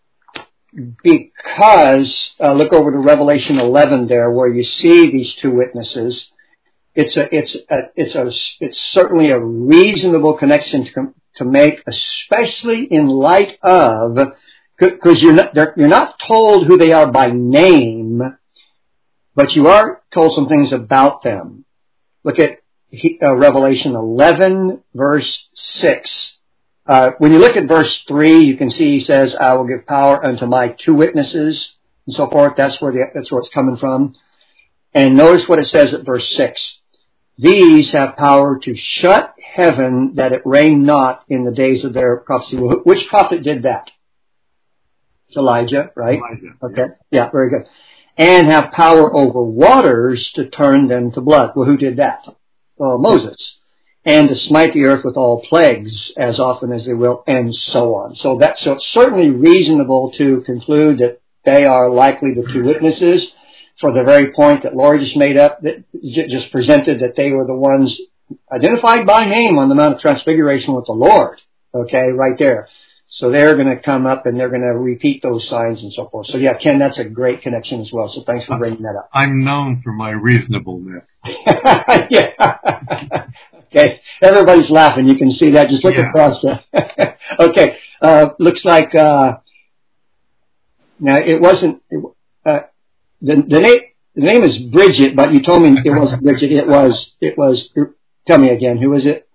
because look over to Revelation 11 there, where you see these two witnesses. It's certainly a reasonable connection to make, especially in light of, because you're not told who they are by name, but you are told some things about them. Look at Revelation 11, verse 6. When you look at verse 3, you can see he says, I will give power unto my two witnesses, and so forth. That's where it's coming from. And notice what it says at verse 6. These have power to shut heaven that it rain not in the days of their prophecy. Which prophet did that? It's Elijah, right? Elijah. Okay. Yeah, very good. And have power over waters to turn them to blood. Well, who did that? Well, Moses. And to smite the earth with all plagues as often as they will, and so on. So it's certainly reasonable to conclude that they are likely the two witnesses, for the very point that Laura just made up, that just presented that they were the ones identified by name on the Mount of Transfiguration with the Lord. Okay, right there. So they're going to come up and they're going to repeat those signs and so forth. So yeah, Ken, that's a great connection as well. So thanks for bringing that up. I'm known for my reasonableness. Yeah. Okay. Everybody's laughing. You can see that. Just look across the. Okay. Looks like, now it wasn't, the name is Bridget, but you told me it wasn't Bridget. It was, tell me again, who was it?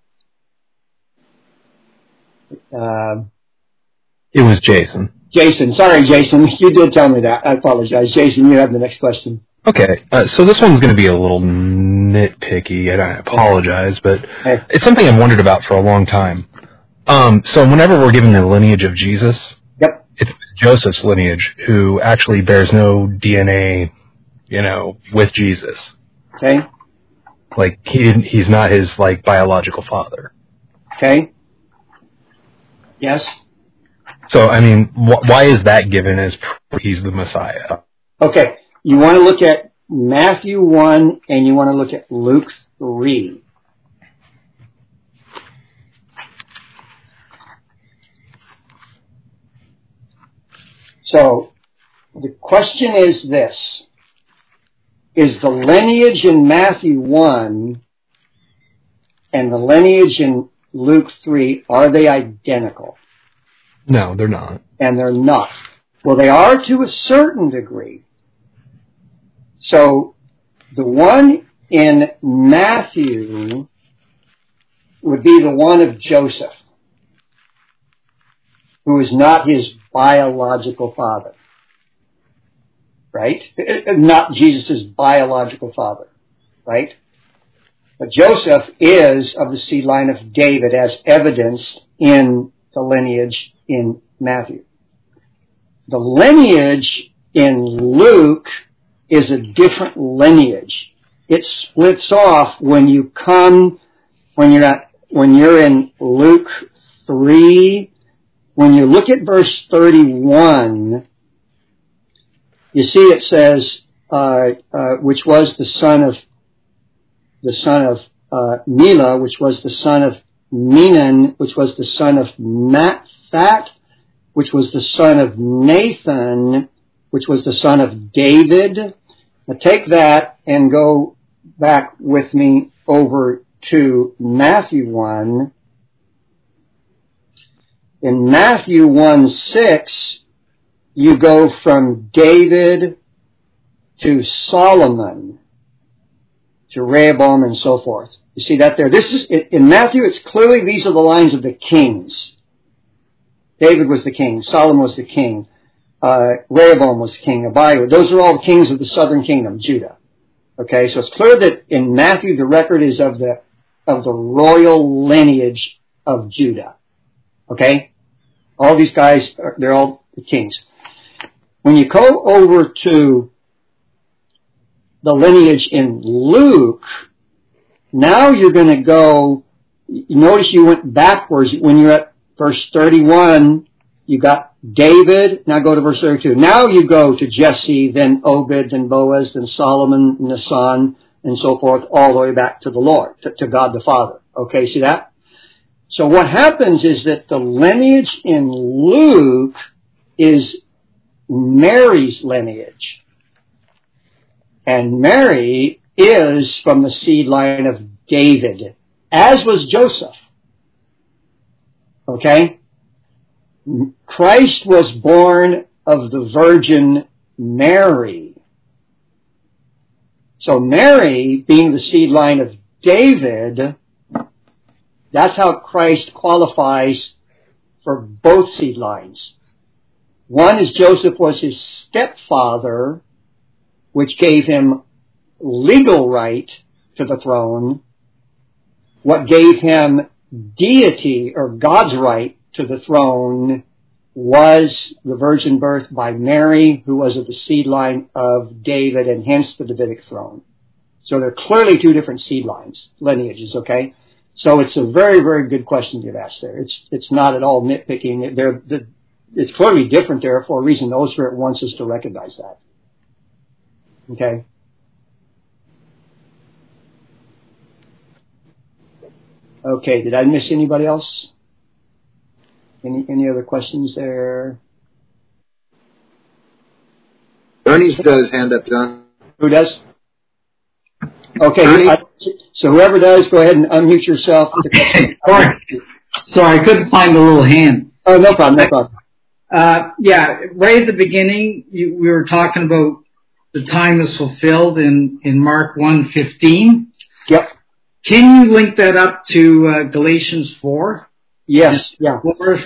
It was Jason. Jason. Sorry, Jason. You did tell me that. I apologize. Jason, you have the next question. Okay. So this one's going to be a little nitpicky, and I apologize, but it's something I've wondered about for a long time. So whenever we're given the lineage of Jesus, yep, it's Joseph's lineage who actually bears no DNA, with Jesus. Okay. Like he's not his biological father. Okay. Yes. So I mean, why is that given as he's the Messiah? Okay. You want to look at Matthew 1 and you want to look at Luke 3. So the question is this. Is the lineage in Matthew 1 and the lineage in Luke 3, are they identical? No, they're not. And they're not. Well, they are to a certain degree. So the one in Matthew would be the one of Joseph, who is not his biological father. Right? Not Jesus' biological father. Right? But Joseph is of the seed line of David, as evidenced in the lineage in Matthew. The lineage in Luke is a different lineage. It splits off when you're in Luke 3. When you look at verse 31, you see it says, which was the son of Mila, which was the son of Menon, which was the son of Mathat, which was the son of Nathan, which was the son of David. Now take that and go back with me over to Matthew 1. In Matthew 1:6, you go from David to Solomon, to Rehoboam and so forth. You see that there? This is, in Matthew, it's clearly these are the lines of the kings. David was the king. Solomon was the king. Rehoboam was king. Abiah. Those are all the kings of the southern kingdom, Judah. Okay, so it's clear that in Matthew the record is of the of the royal lineage of Judah. Okay? All these guys, they're all the kings. When you go over to the lineage in Luke, now you're going to go, notice you went backwards. When you're at verse 31, you got David, now go to verse 32. Now you go to Jesse, then Obed, then Boaz, then Solomon, Naasson, and so forth, all the way back to the Lord, to God the Father. Okay, see that? So what happens is that the lineage in Luke is Mary's lineage. And Mary is from the seed line of David, as was Joseph. Okay? Christ was born of the Virgin Mary. So Mary, being the seed line of David, that's how Christ qualifies for both seed lines. One is Joseph was his stepfather, which gave him legal right to the throne. What gave him deity or God's right to the throne was the virgin birth by Mary, who was of the seed line of David, and hence the Davidic throne. So they're clearly two different seed lines, lineages, okay? So it's a very, very good question you've asked there. It's not at all nitpicking. It's clearly different there for a reason. The Holy Spirit wants us to recognize that. Okay? Okay, did I miss anybody else? Any other questions there? Bernie's got his hand up, John. Who does? Okay, so whoever does, go ahead and unmute yourself. Sorry, I couldn't find the little hand. Oh, no problem, no problem. Yeah, right at the beginning, we were talking about the time is fulfilled in Mark 1:15. Yep. Can you link that up to Galatians 4? Yes, yeah.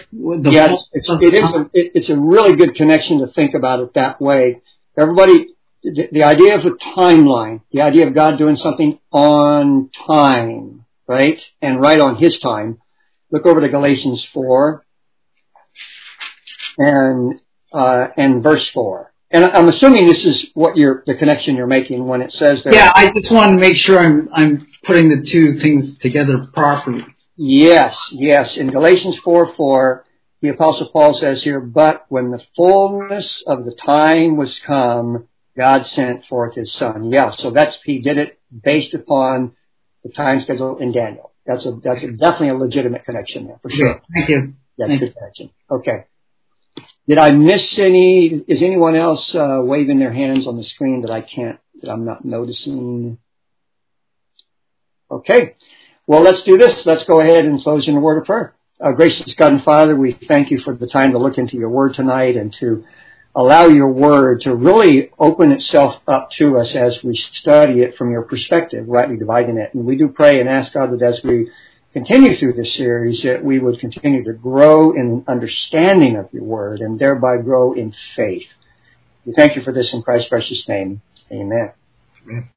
It's a really good connection to think about it that way. Everybody, the idea of a timeline, the idea of God doing something on time, right? And right on His time. Look over to Galatians 4 and verse 4. And I'm assuming this is what the connection you're making when it says that. Yeah, I just want to make sure I'm putting the two things together properly. Yes. In Galatians 4:4, the Apostle Paul says here, but when the fullness of the time was come, God sent forth His Son. Yeah, so He did it based upon the time schedule in Daniel. That's definitely a legitimate connection there, for sure. Thank you. That's a good connection. Okay. Did I miss any? Is anyone else waving their hands on the screen that I'm not noticing? Okay. Well, let's do this. Let's go ahead and close in a word of prayer. Gracious God and Father, we thank You for the time to look into Your Word tonight and to allow Your Word to really open itself up to us as we study it from Your perspective, rightly dividing it. And we do pray and ask God that as we continue through this series, that we would continue to grow in understanding of Your Word and thereby grow in faith. We thank You for this in Christ's precious name. Amen.